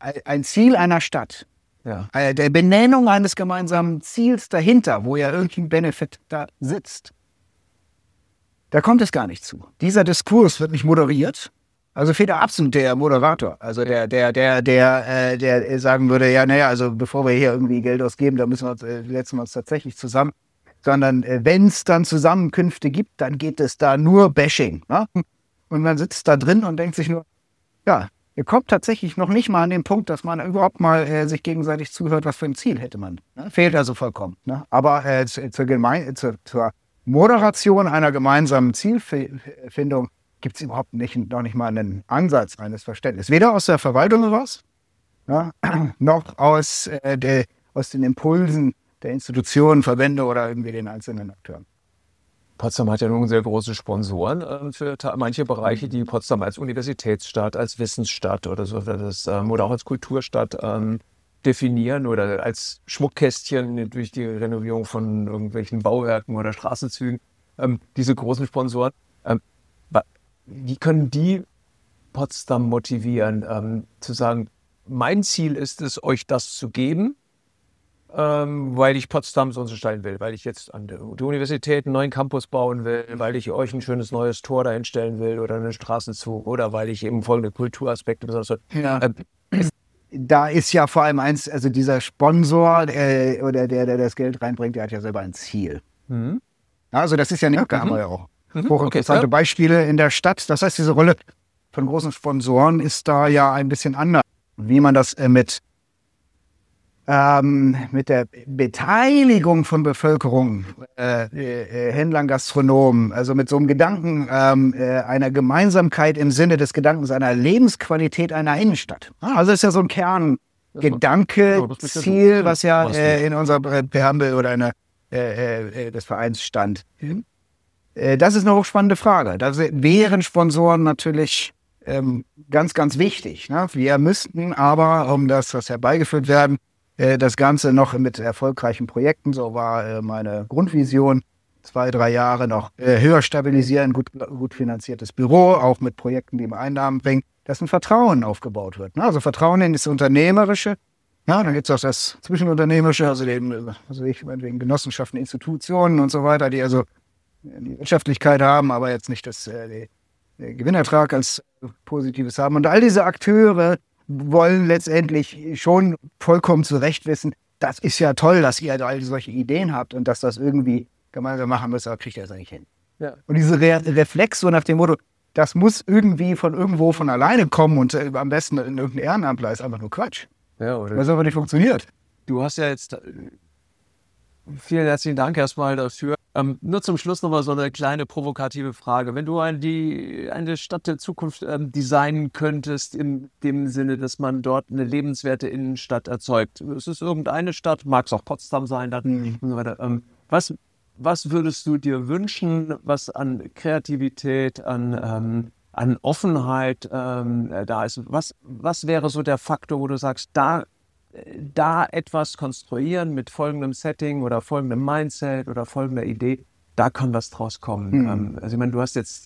S5: ein Ziel einer Stadt, der Benennung eines gemeinsamen Ziels dahinter, wo ja irgendein Benefit da sitzt, da kommt es gar nicht zu. Dieser Diskurs wird nicht moderiert. Also fehlt da absolut der Moderator, also der sagen würde, ja, naja, also bevor wir hier irgendwie Geld ausgeben, da setzen wir uns tatsächlich zusammen. Sondern wenn es dann Zusammenkünfte gibt, dann geht es da nur Bashing. Ne? Und man sitzt da drin und denkt sich nur, ja, ihr kommt tatsächlich noch nicht mal an den Punkt, dass man überhaupt mal sich gegenseitig zuhört, was für ein Ziel hätte man. Ne? Fehlt also vollkommen. Ne? Aber zur Moderation einer gemeinsamen Zielfindung gibt es überhaupt noch nicht mal einen Ansatz eines Verständnisses. Weder aus der Verwaltung heraus, ja, noch aus den Impulsen der Institutionen, Verbände oder irgendwie den einzelnen Akteuren.
S4: Potsdam hat ja nun sehr große Sponsoren für manche Bereiche, die Potsdam als Universitätsstadt, als Wissensstadt oder so, oder auch als Kulturstadt definieren oder als Schmuckkästchen durch die Renovierung von irgendwelchen Bauwerken oder Straßenzügen. Diese großen Sponsoren, wie können die Potsdam motivieren, zu sagen, mein Ziel ist es, euch das zu geben, weil ich Potsdam so gestalten will, weil ich jetzt an der Universität einen neuen Campus bauen will, weil ich euch ein schönes neues Tor da hinstellen will oder einen Straßenzug oder weil ich eben folgende Kulturaspekte besonders.
S5: Ja. Da ist ja vor allem eins, also dieser Sponsor oder der das Geld reinbringt, der hat ja selber ein Ziel. Mhm. Also das ist ja nicht, haben wir ja auch hochinteressante Beispiele in der Stadt. Das heißt, diese Rolle von großen Sponsoren ist da ja ein bisschen anders. Wie man das mit der Beteiligung von Bevölkerung, Händlern, Gastronomen, also mit so einem Gedanken einer Gemeinsamkeit im Sinne des Gedankens einer Lebensqualität einer Innenstadt. Also ist ja so ein Kerngedanke, Ziel, was ja in unserer Präambel oder des Vereins stand. Das ist eine hochspannende Frage. Da wären Sponsoren natürlich ganz, ganz wichtig. Ne? Wir müssten aber, um das herbeigeführt werden, das Ganze noch mit erfolgreichen Projekten, so war meine Grundvision, 2-3 Jahre noch höher stabilisieren, gut finanziertes Büro, auch mit Projekten, die ihm Einnahmen bringen, dass ein Vertrauen aufgebaut wird. Ne? Also Vertrauen in das Unternehmerische, ja, dann gibt es auch das Zwischenunternehmerische, also meinetwegen Genossenschaften, Institutionen und so weiter, die also die Wirtschaftlichkeit haben, aber jetzt nicht den Gewinnertrag als Positives haben. Und all diese Akteure wollen letztendlich schon vollkommen zu Recht wissen, das ist ja toll, dass ihr all solche Ideen habt und dass das irgendwie gemeinsam machen müsst, aber kriegt ihr das eigentlich hin. Ja. Und diese Reflex so nach dem Motto, das muss irgendwie von irgendwo von alleine kommen und am besten in irgendein Ehrenamtler, ist einfach nur Quatsch. Ja, oder? Was aber nicht funktioniert.
S4: Du hast ja jetzt, vielen herzlichen Dank erstmal dafür. Nur zum Schluss nochmal so eine kleine provokative Frage. Wenn du eine Stadt der Zukunft designen könntest, in dem Sinne, dass man dort eine lebenswerte Innenstadt erzeugt. Es ist irgendeine Stadt, mag es auch Potsdam sein, und so weiter. Was würdest du dir wünschen, was an Kreativität, an Offenheit da ist? Was wäre so der Faktor, wo du sagst, da etwas konstruieren mit folgendem Setting oder folgendem Mindset oder folgender Idee, da kann was draus kommen. Also ich meine, du hast jetzt...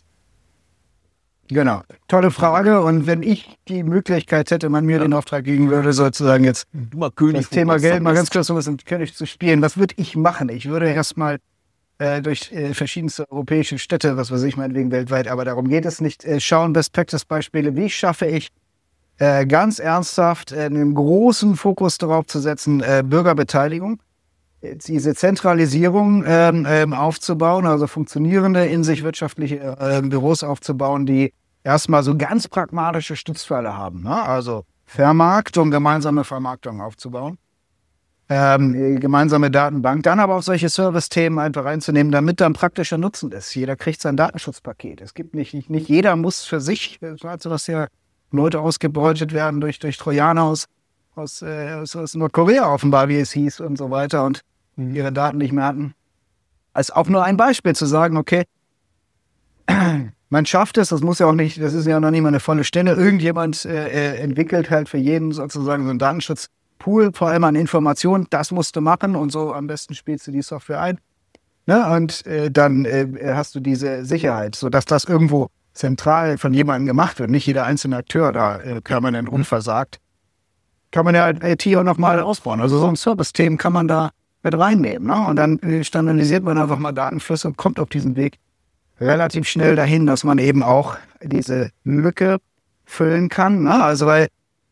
S5: Genau, tolle Frage. Und wenn ich die Möglichkeit hätte, man mir den Auftrag geben würde, sozusagen jetzt das Thema Geld mal ganz kurz so ein bisschen König zu spielen, was würde ich machen? Ich würde erstmal durch verschiedenste europäische Städte, was weiß ich, meinetwegen weltweit, aber darum geht es nicht, schauen, Best-Practice-Beispiele, wie schaffe ich ganz ernsthaft einen großen Fokus darauf zu setzen, Bürgerbeteiligung, diese Zentralisierung aufzubauen, also funktionierende, in sich wirtschaftliche Büros aufzubauen, die erstmal so ganz pragmatische Stützpfeiler haben. Ne? Also Vermarktung, gemeinsame Vermarktung aufzubauen, gemeinsame Datenbank, dann aber auch solche Service-Themen einfach reinzunehmen, damit dann praktischer Nutzen ist. Jeder kriegt sein Datenschutzpaket. Es gibt nicht jeder muss für sich, also dass ja Leute ausgebeutet werden durch Trojaner aus Nordkorea offenbar, wie es hieß und so weiter und ihre Daten nicht mehr hatten. Als auch nur ein Beispiel zu sagen, okay, man schafft es, das ist ja noch nicht mal eine volle Stelle, irgendjemand entwickelt halt für jeden sozusagen so einen Datenschutzpool, vor allem an Informationen, das musst du machen und so am besten spielst du die Software ein. Ne? Und dann hast du diese Sicherheit, sodass das irgendwo zentral von jemandem gemacht wird, nicht jeder einzelne Akteur da permanent unversagt. kann man ja IT auch nochmal ausbauen. Also so ein Service-Themen kann man da mit reinnehmen. Ne? Und dann standardisiert man einfach mal Datenflüsse und kommt auf diesen Weg relativ schnell dahin, dass man eben auch diese Lücke füllen kann. Ne? Also weil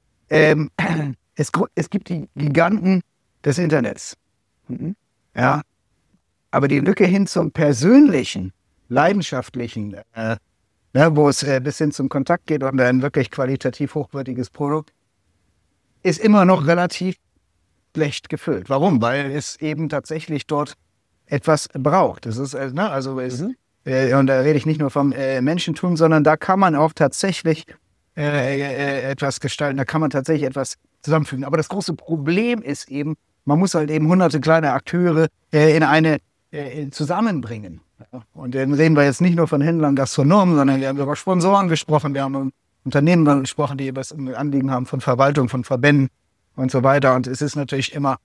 S5: es gibt die Giganten des Internets. Ja, aber die Lücke hin zum persönlichen, leidenschaftlichen, wo es bis hin zum Kontakt geht und ein wirklich qualitativ hochwertiges Produkt, ist immer noch relativ schlecht gefüllt. Warum? Weil es eben tatsächlich dort etwas braucht. Das ist, und da rede ich nicht nur vom Menschentum, sondern da kann man auch tatsächlich etwas gestalten, da kann man tatsächlich etwas zusammenfügen. Aber das große Problem ist eben, man muss halt eben hunderte kleine Akteure in eine zusammenbringen. Und dann reden wir jetzt nicht nur von Händlern, Gastronomen, sondern wir haben über Sponsoren gesprochen, wir haben Unternehmen gesprochen, die etwas im Anliegen haben von Verwaltung, von Verbänden und so weiter. Und es ist natürlich immer,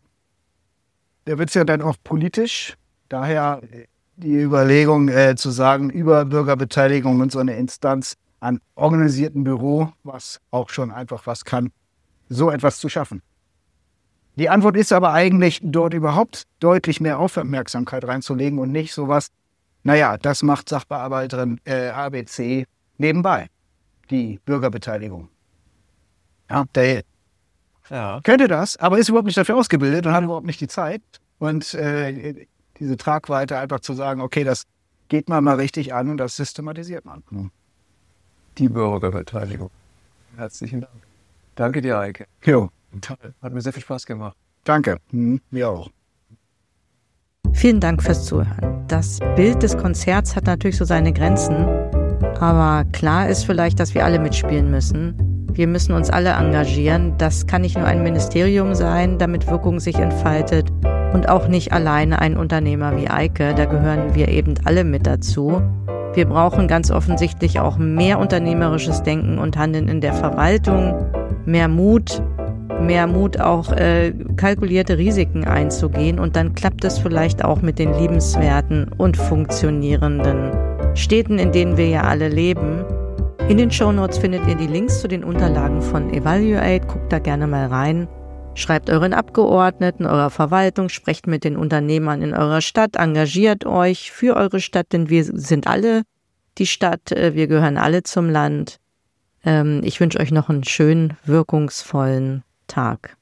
S5: da wird es ja dann auch politisch, daher die Überlegung zu sagen, über Bürgerbeteiligung und so eine Instanz an organisierten Büro, was auch schon einfach was kann, so etwas zu schaffen. Die Antwort ist aber eigentlich, dort überhaupt deutlich mehr Aufmerksamkeit reinzulegen und nicht sowas, das macht Sachbearbeiterin ABC nebenbei, die Bürgerbeteiligung. Ja, der könnte das, aber ist überhaupt nicht dafür ausgebildet und hat überhaupt nicht die Zeit. Und diese Tragweite einfach zu sagen, okay, das geht man mal richtig an und das systematisiert man.
S4: Die Bürgerbeteiligung. Herzlichen Dank. Danke dir, Eike.
S5: Jo.
S4: Toll. Hat mir sehr viel Spaß gemacht.
S5: Danke. Mir auch.
S2: Vielen Dank fürs Zuhören. Das Bild des Konzerts hat natürlich so seine Grenzen, aber klar ist vielleicht, dass wir alle mitspielen müssen. Wir müssen uns alle engagieren. Das kann nicht nur ein Ministerium sein, damit Wirkung sich entfaltet und auch nicht alleine ein Unternehmer wie Eike. Da gehören wir eben alle mit dazu. Wir brauchen ganz offensichtlich auch mehr unternehmerisches Denken und Handeln in der Verwaltung, mehr Mut auch kalkulierte Risiken einzugehen und dann klappt es vielleicht auch mit den liebenswerten und funktionierenden Städten, in denen wir ja alle leben. In den Shownotes findet ihr die Links zu den Unterlagen von Evaluate, guckt da gerne mal rein. Schreibt euren Abgeordneten, eurer Verwaltung, sprecht mit den Unternehmern in eurer Stadt, engagiert euch für eure Stadt, denn wir sind alle die Stadt, wir gehören alle zum Land. Ich wünsche euch noch einen schönen, wirkungsvollen Tag.